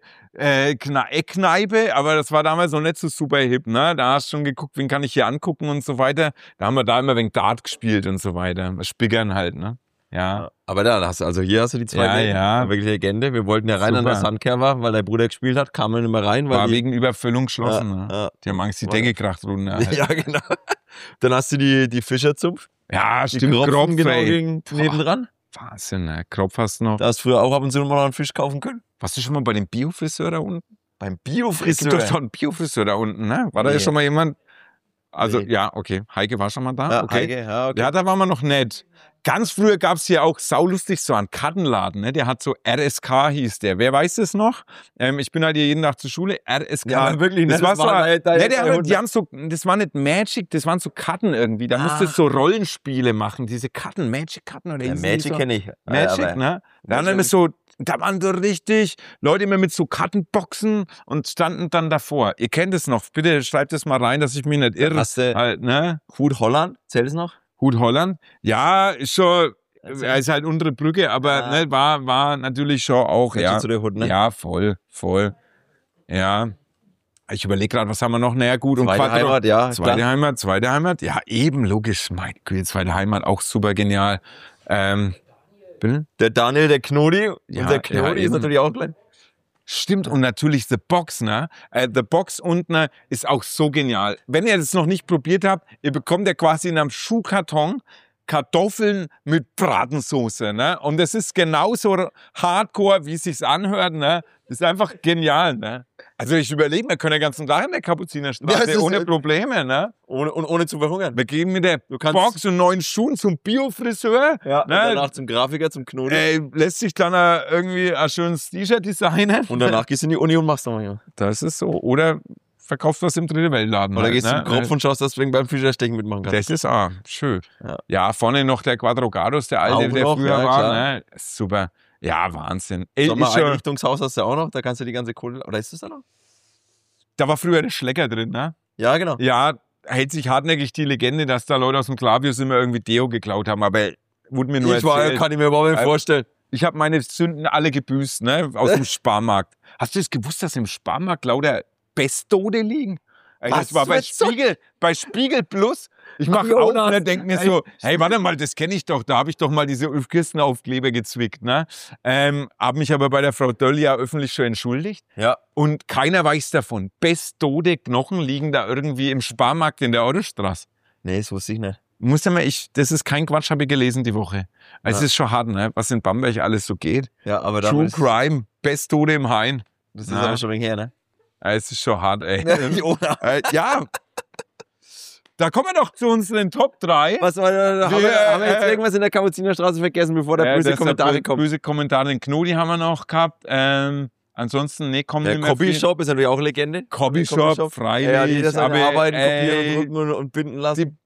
Eckkneipe, aber das war damals noch nicht so super hip, ne? Da hast du schon geguckt, wen kann ich hier angucken und so weiter. Da haben wir da immer wegen Dart gespielt und so weiter. Spiggern halt, ne? Ja. Aber hier hast du die zweite wirklich Legende. Wir wollten ja rein an der Sandkerber, weil dein Bruder gespielt hat, kamen wir nicht mehr rein. War wegen Überfüllung geschlossen. Ne? Die haben Angst, die Decke kracht runter. Halt. Ja, genau. Dann hast du die Fischerzupf. Ja, stimmt. Kropf genau nebendran. Wahnsinn, ne? Kropf hast du noch. Da hast du früher auch ab und zu mal einen Fisch kaufen können. Warst du schon mal bei dem Biofriseur da unten? Beim Biofriseur? Es gibt doch schon einen Biofriseur da unten, ne? War da ja schon mal jemand? Also, ja, okay. Heike war schon mal da. Ja, okay. Heike, okay. Ja, da waren wir noch nett. Ganz früher gab's hier auch saulustig so einen Kartenladen, ne? Der hat so RSK hieß der. Wer weiß das noch? Ich bin halt hier jeden Tag zur Schule. RSK. Ja, wirklich, ne? Das war so, die haben so, das war nicht Magic, das waren so Karten irgendwie. Da musstest du so Rollenspiele machen. Diese Karten, Magic-Karten oder ja, Magic so? Kenne ich. Magic, ne? Da waren so richtig Leute immer mit so Kartenboxen und standen dann davor. Ihr kennt es noch. Bitte schreibt es mal rein, dass ich mich nicht irre. Halt, ne? Hut Holland, zählt es noch? Hut Holland? Ja, ist schon, ist halt unsere Brücke, aber ne, war natürlich schon auch, ja. Zu der Hut, ne? Ja, voll. Ja. Ich überlege gerade, was haben wir noch? Naja, gut. Zweite Heimat, ja. Zweite Heimat. Ja, eben, logisch. Mein Gott, zweite Heimat, auch super genial. Der Daniel, der Knodi. Ja, und der Knodi ist natürlich auch klein. Stimmt, und natürlich The Box, ne? The Box unten ist auch so genial. Wenn ihr das noch nicht probiert habt, ihr bekommt ja quasi in einem Schuhkarton Kartoffeln mit Bratensoße, ne? Und das ist genauso hardcore, wie es sich anhört, ne? Das ist einfach genial, ne? Also ich überlege, wir können den ganzen Tag in der Kapuzinerstraße ohne Probleme, ne? Ohne zu verhungern. Wir gehen mit der Box und neuen Schuhen zum Biofriseur. Ja, ne? Und danach zum Grafiker, zum Knoten. Lässt sich dann irgendwie ein schönes T-Shirt designen. Und danach gehst du in die Uni und machst nochmal hier. Das ist so. Oder verkaufst was im Dritte Weltladen. Oder gehst zum Kropf und schaust, dass du beim Fischerstechen mitmachen kannst. Das ist auch schön. Ja, vorne noch der Quadrogados, der alte, der früher war. Ne? Super. Ja, Wahnsinn. Sommer-Einrichtungshaus hast du auch noch, da kannst du die ganze Kohle, oder ist das da noch? Da war früher der Schlecker drin, ne? Ja, genau. Ja, hält sich hartnäckig die Legende, dass da Leute aus dem Klavius immer irgendwie Deo geklaut haben, aber wurde mir nur erzählt. Kann ich mir überhaupt nicht vorstellen. Ich habe meine Sünden alle gebüßt, ne? Aus dem Sparmarkt. Hast du das gewusst, dass im Sparmarkt lauter Bestode liegen? Das war bei Spiegel Plus. Ich mache auch und dann denke mir so, hey, warte mal, das kenne ich doch. Da habe ich doch mal diese Kirstenaufkleber gezwickt. Ne? Habe mich aber bei der Frau Döll ja öffentlich schon entschuldigt. Ja. Und keiner weiß davon. Bestode Knochen liegen da irgendwie im Sparmarkt in der Ottostraße. Nee, das wusste ich nicht. Das ist kein Quatsch, habe ich gelesen die Woche. Es ist schon hart, ne? Was in Bamberg alles so geht. Ja, aber True Crime, Bestode im Hain. Das ist aber schon ein wenig her, ne? Es ist schon hart, ey. Ja. Da kommen wir doch zu unseren Top 3. Was war da? Haben wir jetzt irgendwas in der Kapuzinerstraße vergessen, bevor der böse Kommentare kommt? Böse Kommentare, den Knodi haben wir noch gehabt. Ansonsten, kommen der Copyshop ist natürlich auch Legende. Copyshop, freilich. Ja, jeder seine Arbeiten kopieren, drücken und binden lassen.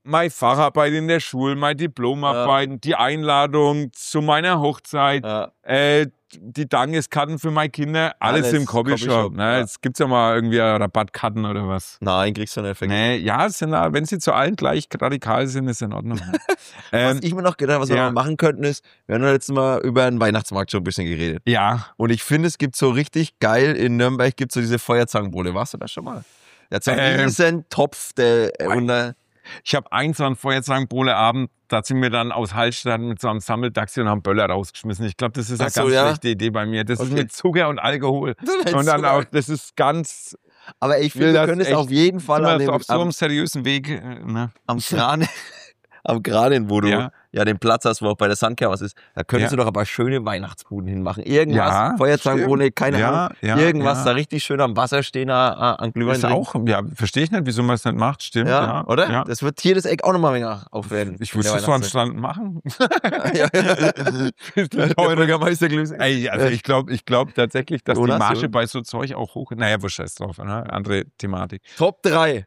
meine Facharbeit in der Schule, meine Diplomarbeiten, die Einladung zu meiner Hochzeit, die Dankeskarten für meine Kinder, alles im Copyshop. Ne? Jetzt gibt's ja mal irgendwie Rabattkarten oder was. Nein, kriegst du nicht. Nee, ja, wenn sie zu allen gleich radikal sind, ist in Ordnung. Was ich mir noch gedacht habe, was wir mal machen könnten, ist, wir haben ja letztes Mal über den Weihnachtsmarkt schon ein bisschen geredet. Ja. Und ich finde, es gibt so richtig geil, in Nürnberg gibt es so diese Feuerzangenbowle. Warst du das schon mal? Der hat so einen riesen Topf, ich habe so einen Feuerzangenbowle-Abend, da sind wir dann aus Hallstatt mit so einem Sammeltaxi und haben Böller rausgeschmissen. Ich glaube, das ist eine ganz schlechte Idee bei mir. Das ist mit Zucker und Alkohol. Und dann auch, das ist ganz... Aber ich finde, wir können es auf jeden Fall auf so einem seriösen Weg. Ne? Am Granin, wo du ja den Platz hast, wo auch bei der Suncare was ist, da könntest du doch aber schöne Weihnachtsbuden hinmachen. Irgendwas, Feuerzangenbowle, keine Ahnung, irgendwas da richtig schön am Wasser stehen, an Glühwein. Ist auch, verstehe ich nicht, wieso man es nicht macht, stimmt. Ja, oder? Ja. Das wird hier das Eck auch nochmal länger aufwerten. Ich würde es so an Strand machen. Also ich glaube tatsächlich, dass die Marge bei so Zeug auch hoch ist. Naja, wo scheiß drauf, ne? Andere Thematik. Top 3.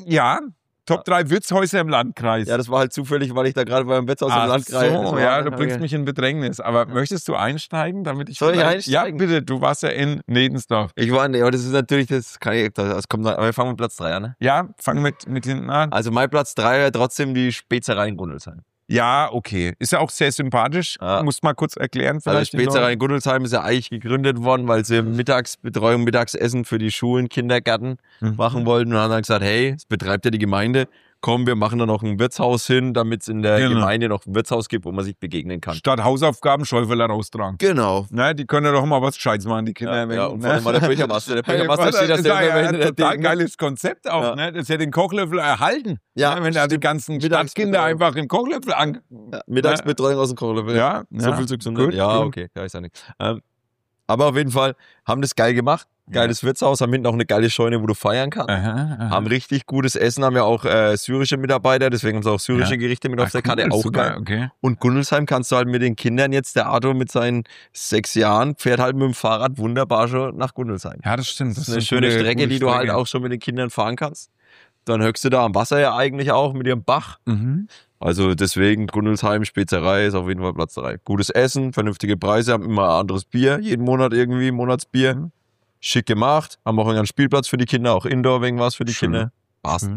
Top 3 Wirtshäuser im Landkreis. Ja, das war halt zufällig, weil ich da gerade beim Wirtshaus im Landkreis war. Du bringst mich in Bedrängnis. Aber möchtest du einsteigen, damit ich... Soll ich einsteigen? Ja, bitte. Du warst ja in Nedensdorf. Ich war aber das ist natürlich, das kommt aber wir fangen mit Platz 3 an, ne? Ja, fangen mit hinten an. Also mein Platz 3 wäre trotzdem die Spezerei in Gundelsheim. Ja, okay. Ist ja auch sehr sympathisch. Muss mal kurz erklären. Also Spezerei in Gundelsheim ist ja eigentlich gegründet worden, weil sie Mittagsbetreuung, Mittagsessen für die Schulen, Kindergärten machen wollten. Und haben dann gesagt, hey, das betreibt ja die Gemeinde. Komm, wir machen da noch ein Wirtshaus hin, damit es in der Gemeinde noch ein Wirtshaus gibt, wo man sich begegnen kann. Statt Hausaufgaben Schäufeler raustragen. Genau. Ne, die können ja doch mal was Gescheites machen, die Kinder. Ja, und vor allem mal der Bürgermeister. Der Bürgermeister steht das ja ein total geiles Konzept auch. Ne? Das ist ja den Kochlöffel erhalten. Ja, ne? Wenn da die ganzen Stadtkinder einfach im Kochlöffel Mittagsbetreuung aus dem Kochlöffel. Ja. So viel zu gesund. Ja, okay. Ja, ist ja nichts. Aber auf jeden Fall haben das geil gemacht. Geiles Wirtshaus, haben hinten auch eine geile Scheune, wo du feiern kannst. Haben richtig gutes Essen, haben ja auch syrische Mitarbeiter, deswegen haben sie auch syrische Gerichte mit auf der Karte. Auch super, geil. Okay. Und Gundelsheim kannst du halt mit den Kindern jetzt, der Arthur mit seinen 6 Jahren, fährt halt mit dem Fahrrad wunderbar schon nach Gundelsheim. Ja, das stimmt. Das ist eine schöne Strecke, die du halt auch schon mit den Kindern fahren kannst. Dann höchst du da am Wasser ja eigentlich auch mit ihrem Bach. Also deswegen Gundelsheim, Spezerei ist auf jeden Fall Platz 3. Gutes Essen, vernünftige Preise, haben immer ein anderes Bier, jeden Monat irgendwie, Monatsbier. Schick gemacht, haben auch einen Spielplatz für die Kinder, auch Indoor wegen was für die Kinder. Passt.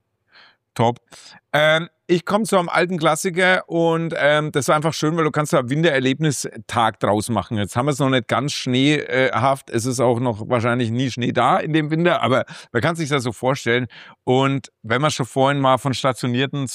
Top. Ich komme zu einem alten Klassiker und das war einfach schön, weil du kannst da einen Wintererlebnistag draus machen. Jetzt haben wir es noch nicht ganz schneehaft. Es ist auch noch wahrscheinlich nie Schnee da in dem Winter, aber man kann sich das so vorstellen. Und wenn wir schon vorhin mal von stationierten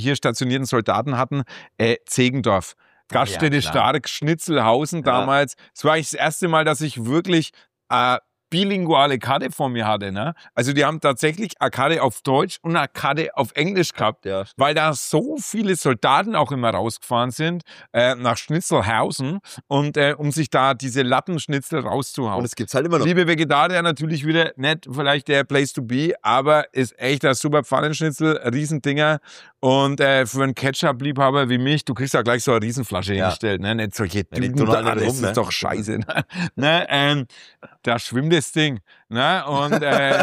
Soldaten hatten, Zegendorf. Gaststätte Stark, Schnitzelhausen damals. Es war eigentlich das erste Mal, dass ich wirklich bilinguale Karte vor mir hatte. Ne? Also die haben tatsächlich eine Karte auf Deutsch und eine Karte auf Englisch gehabt, weil da so viele Soldaten auch immer rausgefahren sind nach Schnitzelhausen und um sich da diese Lappenschnitzel rauszuhauen. Und es gibt's halt immer noch. Liebe Vegetarier, natürlich wieder nicht vielleicht der Place to be, aber ist echt ein super Pfannenschnitzel, Riesendinger. Und für einen Ketchup-Liebhaber wie mich, du kriegst ja gleich so eine Riesenflasche hingestellt, ne? Nicht solche das ist doch scheiße. Ne? Da schwimmt das Ding. Ne? Und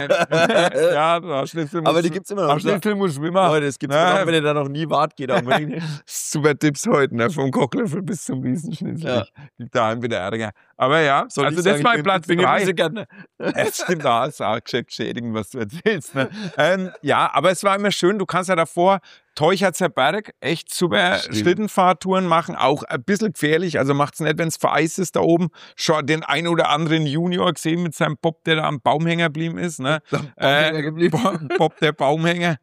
ja, Schnitzel aber die gibt's immer noch. Schnitzel muss schwimmen. Leute, das gibt's immer noch, wenn ihr da noch nie wart, geht auch unbedingt. Super Tipps heute, ne? Vom Kochlöffel bis zum Riesenschnitzel. Ja. Liegt daheim wieder Ärger. Aber ja, soll also das war Platz 3. Gerne. Es stimmt, da ist auch geschädigen, was du erzählst. Ne? Ja, aber es war immer schön, du kannst ja davor Teucherzer Berg, echt super Schlittenfahrtouren machen, auch ein bisschen gefährlich, also macht's nicht, wenn es vereist ist da oben. Schon den ein oder anderen Junior gesehen mit seinem Bob, der da am Baumhänger geblieben ist. Ne? Bob der Baumhänger.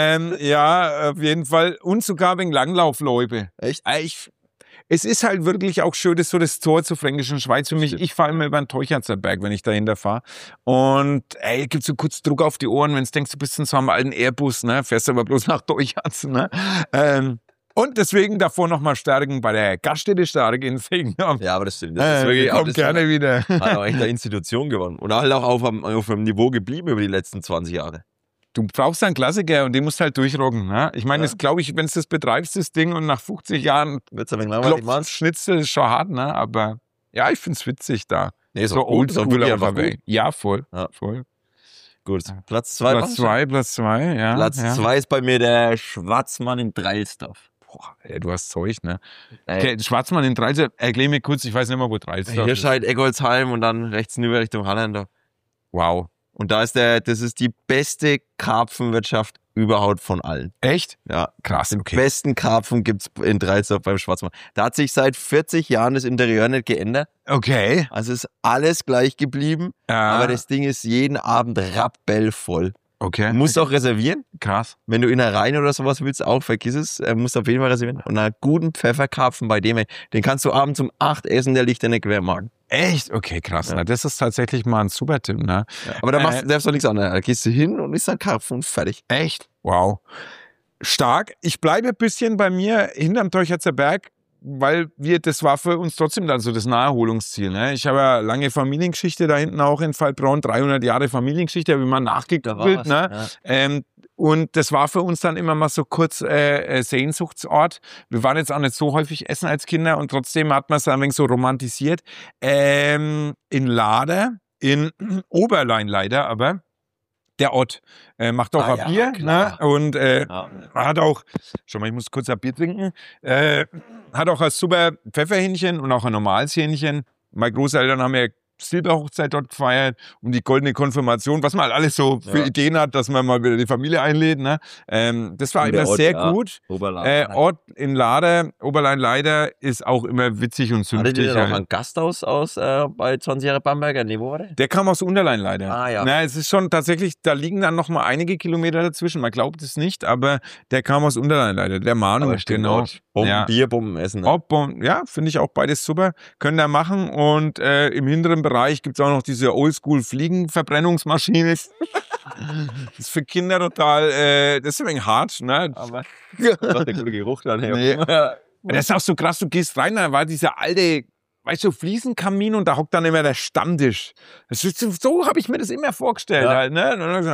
Ja, auf jeden Fall. Und sogar wegen Langlaufläufe. Echt? Es ist halt wirklich auch schön, das ist so das Tor zur Fränkischen Schweiz für mich. Ich fahre immer über den Teucherzer Berg, wenn ich dahinter fahre. Und gibt so kurz Druck auf die Ohren, wenn du denkst, du bist in so einem alten Airbus, ne? Fährst aber bloß nach Teucherz, ne? Und deswegen davor nochmal stärken bei der Gaststätte Stark in Segendorf. Ja, aber das stimmt. Das ist wirklich kommt gerne wieder. Hat auch echt eine Institution gewonnen. Und halt auch auf einem Niveau geblieben über die letzten 20 Jahre. Du brauchst einen Klassiker und den musst du halt durchrocken. Ne? Ich meine, das glaube ich, wenn du das betreibst, das Ding, und nach 50 Jahren klopft Schnitzel ist schon hart, ne? Aber ja, ich finde es witzig da. Nee, so oldschool auf der Weg. Ja, voll. gut. Platz 2, ja. Platz 2 ist bei mir der Schwarzmann in Dreilsdorf. Boah, ey, du hast Zeug, ne? Okay, Schwarzmann in Dreilsdorf, erklär mir kurz, ich weiß nicht mehr, wo Dreilsdorf Hier ist. scheint Eggolsheim und dann rechts rüber Richtung Halländer. Wow. Und das ist die beste Karpfenwirtschaft überhaupt von allen. Echt? Ja. Krass, Den okay. besten Karpfen gibt's in Dreilsdorf beim Schwarzmann. Da hat sich seit 40 Jahren das Interieur nicht geändert. Okay. Also ist alles gleich geblieben. Aber das Ding ist jeden Abend rappellvoll. Okay. Du musst auch reservieren. Krass. Wenn du in der Rhein oder sowas willst, auch vergiss es. Musst auf jeden Fall reservieren. Und einen guten Pfefferkarpfen bei dem, den kannst du abends um 8 essen, der liegt dir nicht quer im Magen. Echt? Okay, krass. Ja. Na, das ist tatsächlich mal ein super Tipp, ne? Ja. Aber da machst du selbst noch nichts anderes. Da gehst du hin und isst dann Karpfen und fertig. Echt? Wow. Stark. Ich bleibe ein bisschen bei mir hinterm Teucherzer Berg, weil das war für uns trotzdem dann so das Naherholungsziel. Ne? Ich habe ja lange Familiengeschichte da hinten auch in Waldbronn, 300 Jahre Familiengeschichte, habe ich mal nachgegoogelt. Ne? Ja. Und das war für uns dann immer mal so kurz Sehnsuchtsort. Wir waren jetzt auch nicht so häufig essen als Kinder und trotzdem hat man es ein wenig so romantisiert. In Lader, in Oberlein leider, aber der Ott macht auch ein Bier, ne? Und hat auch, schon mal, ich muss kurz ein Bier trinken, hat auch ein super Pfefferhähnchen und auch ein normales Hähnchen. Meine Großeltern haben ja Silberhochzeit dort gefeiert, um die goldene Konfirmation, was man halt alles so für Ideen hat, dass man mal wieder die Familie einlädt. Ne? Das war immer sehr gut. Ort in Lader, Oberlein-Leider ist auch immer witzig und zünftig. Hattet ihr denn auch ein Gasthaus bei 20 Jahre Bamberger? Nee, wo war der? Der kam aus Unterlein leider. Ah, ja. Na, es ist schon tatsächlich, da liegen dann noch mal einige Kilometer dazwischen. Man glaubt es nicht, aber der kam aus Unterlein leider. Der Manu, genau. Bier, Bomben essen. Ne? Ja, finde ich auch beides super. Können da machen. Und im hinteren Bereich gibt es auch noch diese Oldschool-Fliegenverbrennungsmaschine. Das ist für Kinder total, das ist ein wenig hart, ne? Aber doch der gute Geruch dann. Nee. Das ist auch so krass, du gehst rein, da war dieser alte, weißt du, Fliesenkamin und da hockt dann immer der Stammtisch. Das ist, so habe ich mir das immer vorgestellt. Halt, ne? Und dann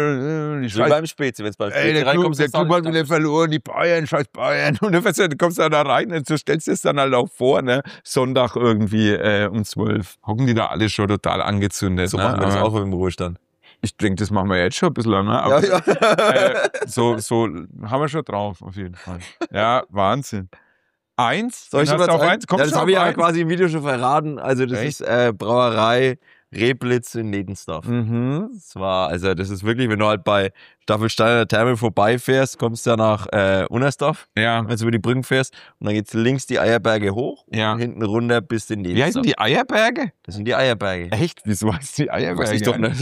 beim Spezi, wenn es beim Spezi reinkommt. Der Club hat wieder verloren, die Bayern, scheiß Bayern. Und du kommst dann da rein und du stellst es dann halt auch vor, ne? Sonntag irgendwie um 12. Hocken die da alle schon total angezündet. So machen wir das auch im Ruhestand. Ich denke, das machen wir jetzt schon ein bisschen, ne? Aber, so haben wir schon drauf, auf jeden Fall. Ja, Wahnsinn. 1? Soll ich schon auf 1? Ja, das habe ich ja quasi im Video schon verraten. Also das ist Brauerei Rehblitz in Nedensdorf. Das ist wirklich, wenn du halt bei Staffelsteiner Therme vorbeifährst, kommst du ja nach Unnersdorf, wenn du über die Brücken fährst. Und dann geht's links die Eierberge hoch und hinten runter bis in Nedensdorf. Wie heißen die Eierberge? Das sind die Eierberge. Echt? Wieso heißt die Eierberge? Weiß ich doch nicht.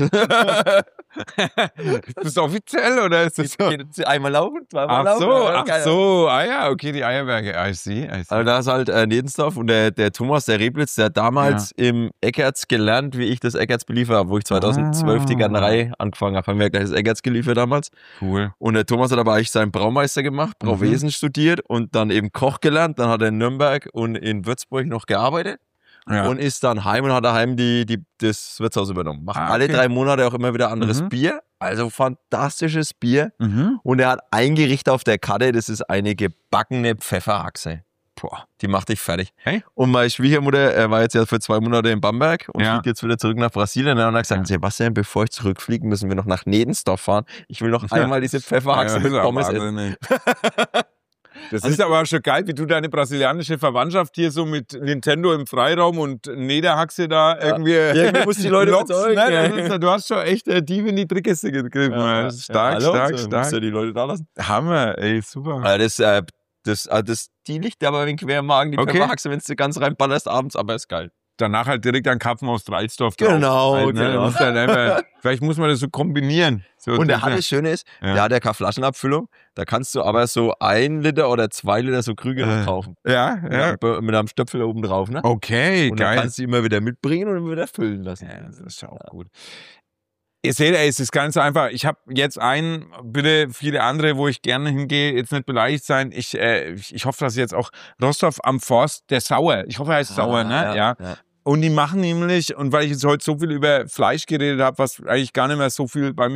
Ist das offiziell oder ist das so? Einmal laufen, zweimal laufen. Ach so, okay, die Eierberge. I see. Also da ist halt Nedensdorf und der Thomas, der Rehblitz, der hat damals im Eckertz gelernt, wie ich das Eckertz beliefert habe, wo ich 2012 die Gärtnerei angefangen habe. Haben wir gleich das Eckertz geliefert damals. Cool. Und der Thomas hat aber eigentlich seinen Braumeister gemacht, Brauwesen studiert und dann eben Koch gelernt. Dann hat er in Nürnberg und in Würzburg noch gearbeitet. Ja. Und ist dann heim und hat daheim das Wirtshaus übernommen. Macht alle 3 Monate auch immer wieder anderes Bier. Also fantastisches Bier. Und er hat ein Gericht auf der Karte, das ist eine gebackene Pfefferhaxe. Boah, die macht dich fertig. Hey? Und meine Schwiegermutter war jetzt ja für 2 Monate in Bamberg und fliegt jetzt wieder zurück nach Brasilien. Und dann hat gesagt, Sebastian, bevor ich zurückfliege, müssen wir noch nach Nedensdorf fahren. Ich will noch einmal diese Pfefferhaxe mit Pommes essen. Das ist aber schon geil, wie du deine brasilianische Verwandtschaft hier so mit Nintendo im Freiraum und Nederhaxe da irgendwie muss die Leute überzeugen. Ne? Du hast schon echt tief in die Trickkiste gegriffen. Ja, stark. Musst ja die Leute da lassen. Hammer, ey, super. Die liegt aber ein wenig quer im Magen, die Pfefferhaxe, wenn du ganz reinballerst abends, aber ist geil. Danach halt direkt an Karpfen aus Dreilsdorf drauf. Genau. Vielleicht muss man das so kombinieren. So, und das Schöne ist, der hat ja keine Flaschenabfüllung, da kannst du aber so 1 Liter oder 2 Liter so Krüge noch kaufen. Ja. Mit einem Stöpfel oben drauf, ne? Okay, und geil. Und dann kannst du immer wieder mitbringen und immer wieder füllen lassen. Ja, das ist ja auch gut. Ihr seht, es ist ganz einfach. Ich habe jetzt bitte viele andere, wo ich gerne hingehe, jetzt nicht beleidigt sein. Ich hoffe, dass jetzt auch Rostov am Forst, der Sauer, ich hoffe, er heißt Sauer, ne? Ja. Und die machen nämlich, und weil ich jetzt heute so viel über Fleisch geredet habe, was eigentlich gar nicht mehr so viel bei mir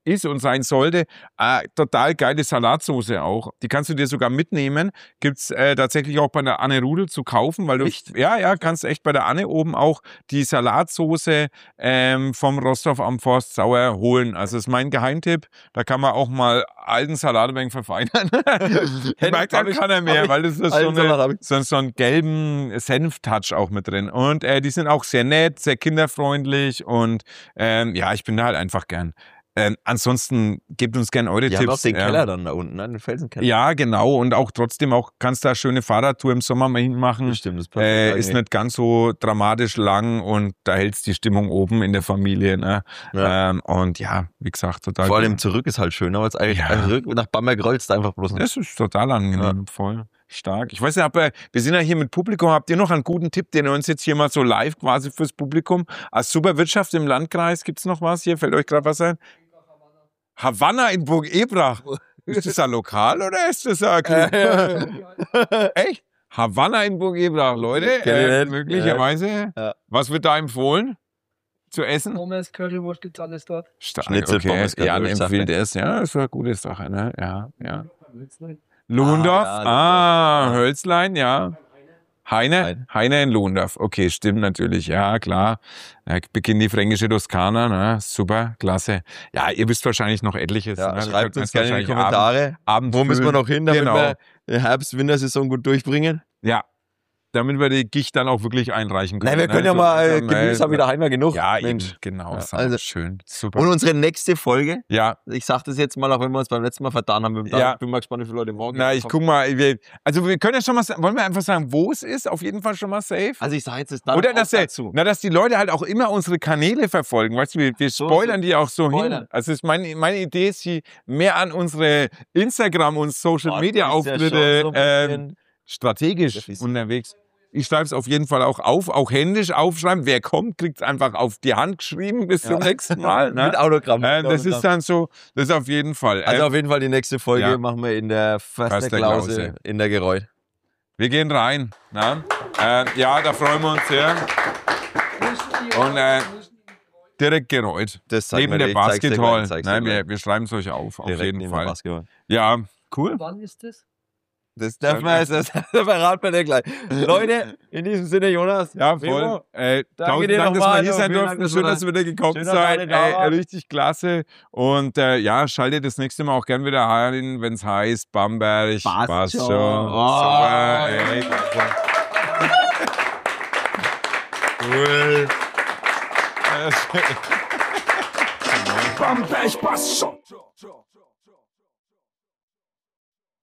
ist und sein sollte. Total geile Salatsoße auch. Die kannst du dir sogar mitnehmen. Gibt's tatsächlich auch bei der Anne Rudel zu kaufen, weil du kannst echt bei der Anne oben auch die Salatsoße vom Rostov am Forst sauer holen. Also das ist mein Geheimtipp. Da kann man auch mal alten Salat ein wenig verfeinern. Merkt dann keiner mehr, weil das ist so einen gelben Senf-Touch auch mit drin. Und die sind auch sehr nett, sehr kinderfreundlich und ich bin da halt einfach gern. Ansonsten gebt uns gerne eure Tipps. Haben auch den Keller dann da unten, ne? Den Felsenkeller. Ja, genau. Und auch trotzdem kannst du da schöne Fahrradtour im Sommer mal hinmachen. Das stimmt, das passt ist nicht ganz so dramatisch lang und da hältst die Stimmung oben in der Familie. Ne? Ja. Und ja, wie gesagt, total. Vor allem zurück ist halt schön, aber jetzt eigentlich nach Bamberg rollst du einfach bloß nicht. Das ist total angenehm, voll. Stark. Ich weiß nicht, wir sind ja hier mit Publikum. Habt ihr noch einen guten Tipp, den ihr uns jetzt hier mal so live quasi fürs Publikum? Als super Wirtschaft im Landkreis, gibt's noch was hier? Fällt euch gerade was ein? Havanna in Burg Ebrach. Ist das ein Lokal oder ist das ein Club? Echt? Havanna in Burg Ebrach, Leute. Möglicherweise. Ja. Was wird da empfohlen? Zu essen? Pommes, Currywurst, gibt's alles dort. Stark, Schnitzel, okay. Pommes, Jan empfiehlt es. Ja, das ist eine gute Sache. Ne? Ja. Lohndorf. Hölzlein, ja. Heine in Lohndorf. Okay, stimmt natürlich. Ja, klar. Beginnt die fränkische Toskana. Ne? Super, klasse. Ja, ihr wisst wahrscheinlich noch etliches. Ja, ne? Schreibt uns gerne in die Kommentare. Wo müssen wir noch hin, damit wir die Herbst-Wintersaison gut durchbringen? Ja. Damit wir die Gicht dann auch wirklich einreichen können. Nein, wir können ja mal Gemüse haben wieder einmal genug. Ja, Mensch. Genau. Ja, also schön. Super. Und unsere nächste Folge. Ja. Ich sag das jetzt mal, auch wenn wir uns beim letzten Mal vertan haben. Ich bin mal gespannt, wie viele Leute morgen kommen. Ich guck mal. Also wir können ja schon mal, wollen wir einfach sagen, wo es ist? Auf jeden Fall schon mal safe. Also ich sage jetzt das oder dass die Leute halt auch immer unsere Kanäle verfolgen. Weißt du, wir spoilern die auch so hin. Also meine Idee ist, sie mehr an unsere Instagram- und Social-Media-Auftritte strategisch unterwegs. Ich schreibe es auf jeden Fall auch händisch aufschreiben. Wer kommt, kriegt es einfach auf die Hand geschrieben bis zum nächsten Mal. Ne? Mit Autogramm. Das ist dann so, das ist auf jeden Fall. Also auf jeden Fall die nächste Folge machen wir in der Försterklause in der Gereuth. Wir gehen rein. Ne? Da freuen wir uns sehr. Und direkt Gereuth. Neben der Baskethall. Wir schreiben es euch auf jeden Fall. Ja, cool. Wann ist das? Das darf man jetzt, das verraten wir nicht gleich. Leute, in diesem Sinne, Jonas. Ja, voll. Danke dir nochmal, dass wir hier sein durften. Schön, dass ihr wieder gekommen seid. Richtig klasse. Und schaltet das nächste Mal auch gern wieder ein, wenn es heißt Bamberg. Passt schon. Super. Cool. Bamberg, passt schon.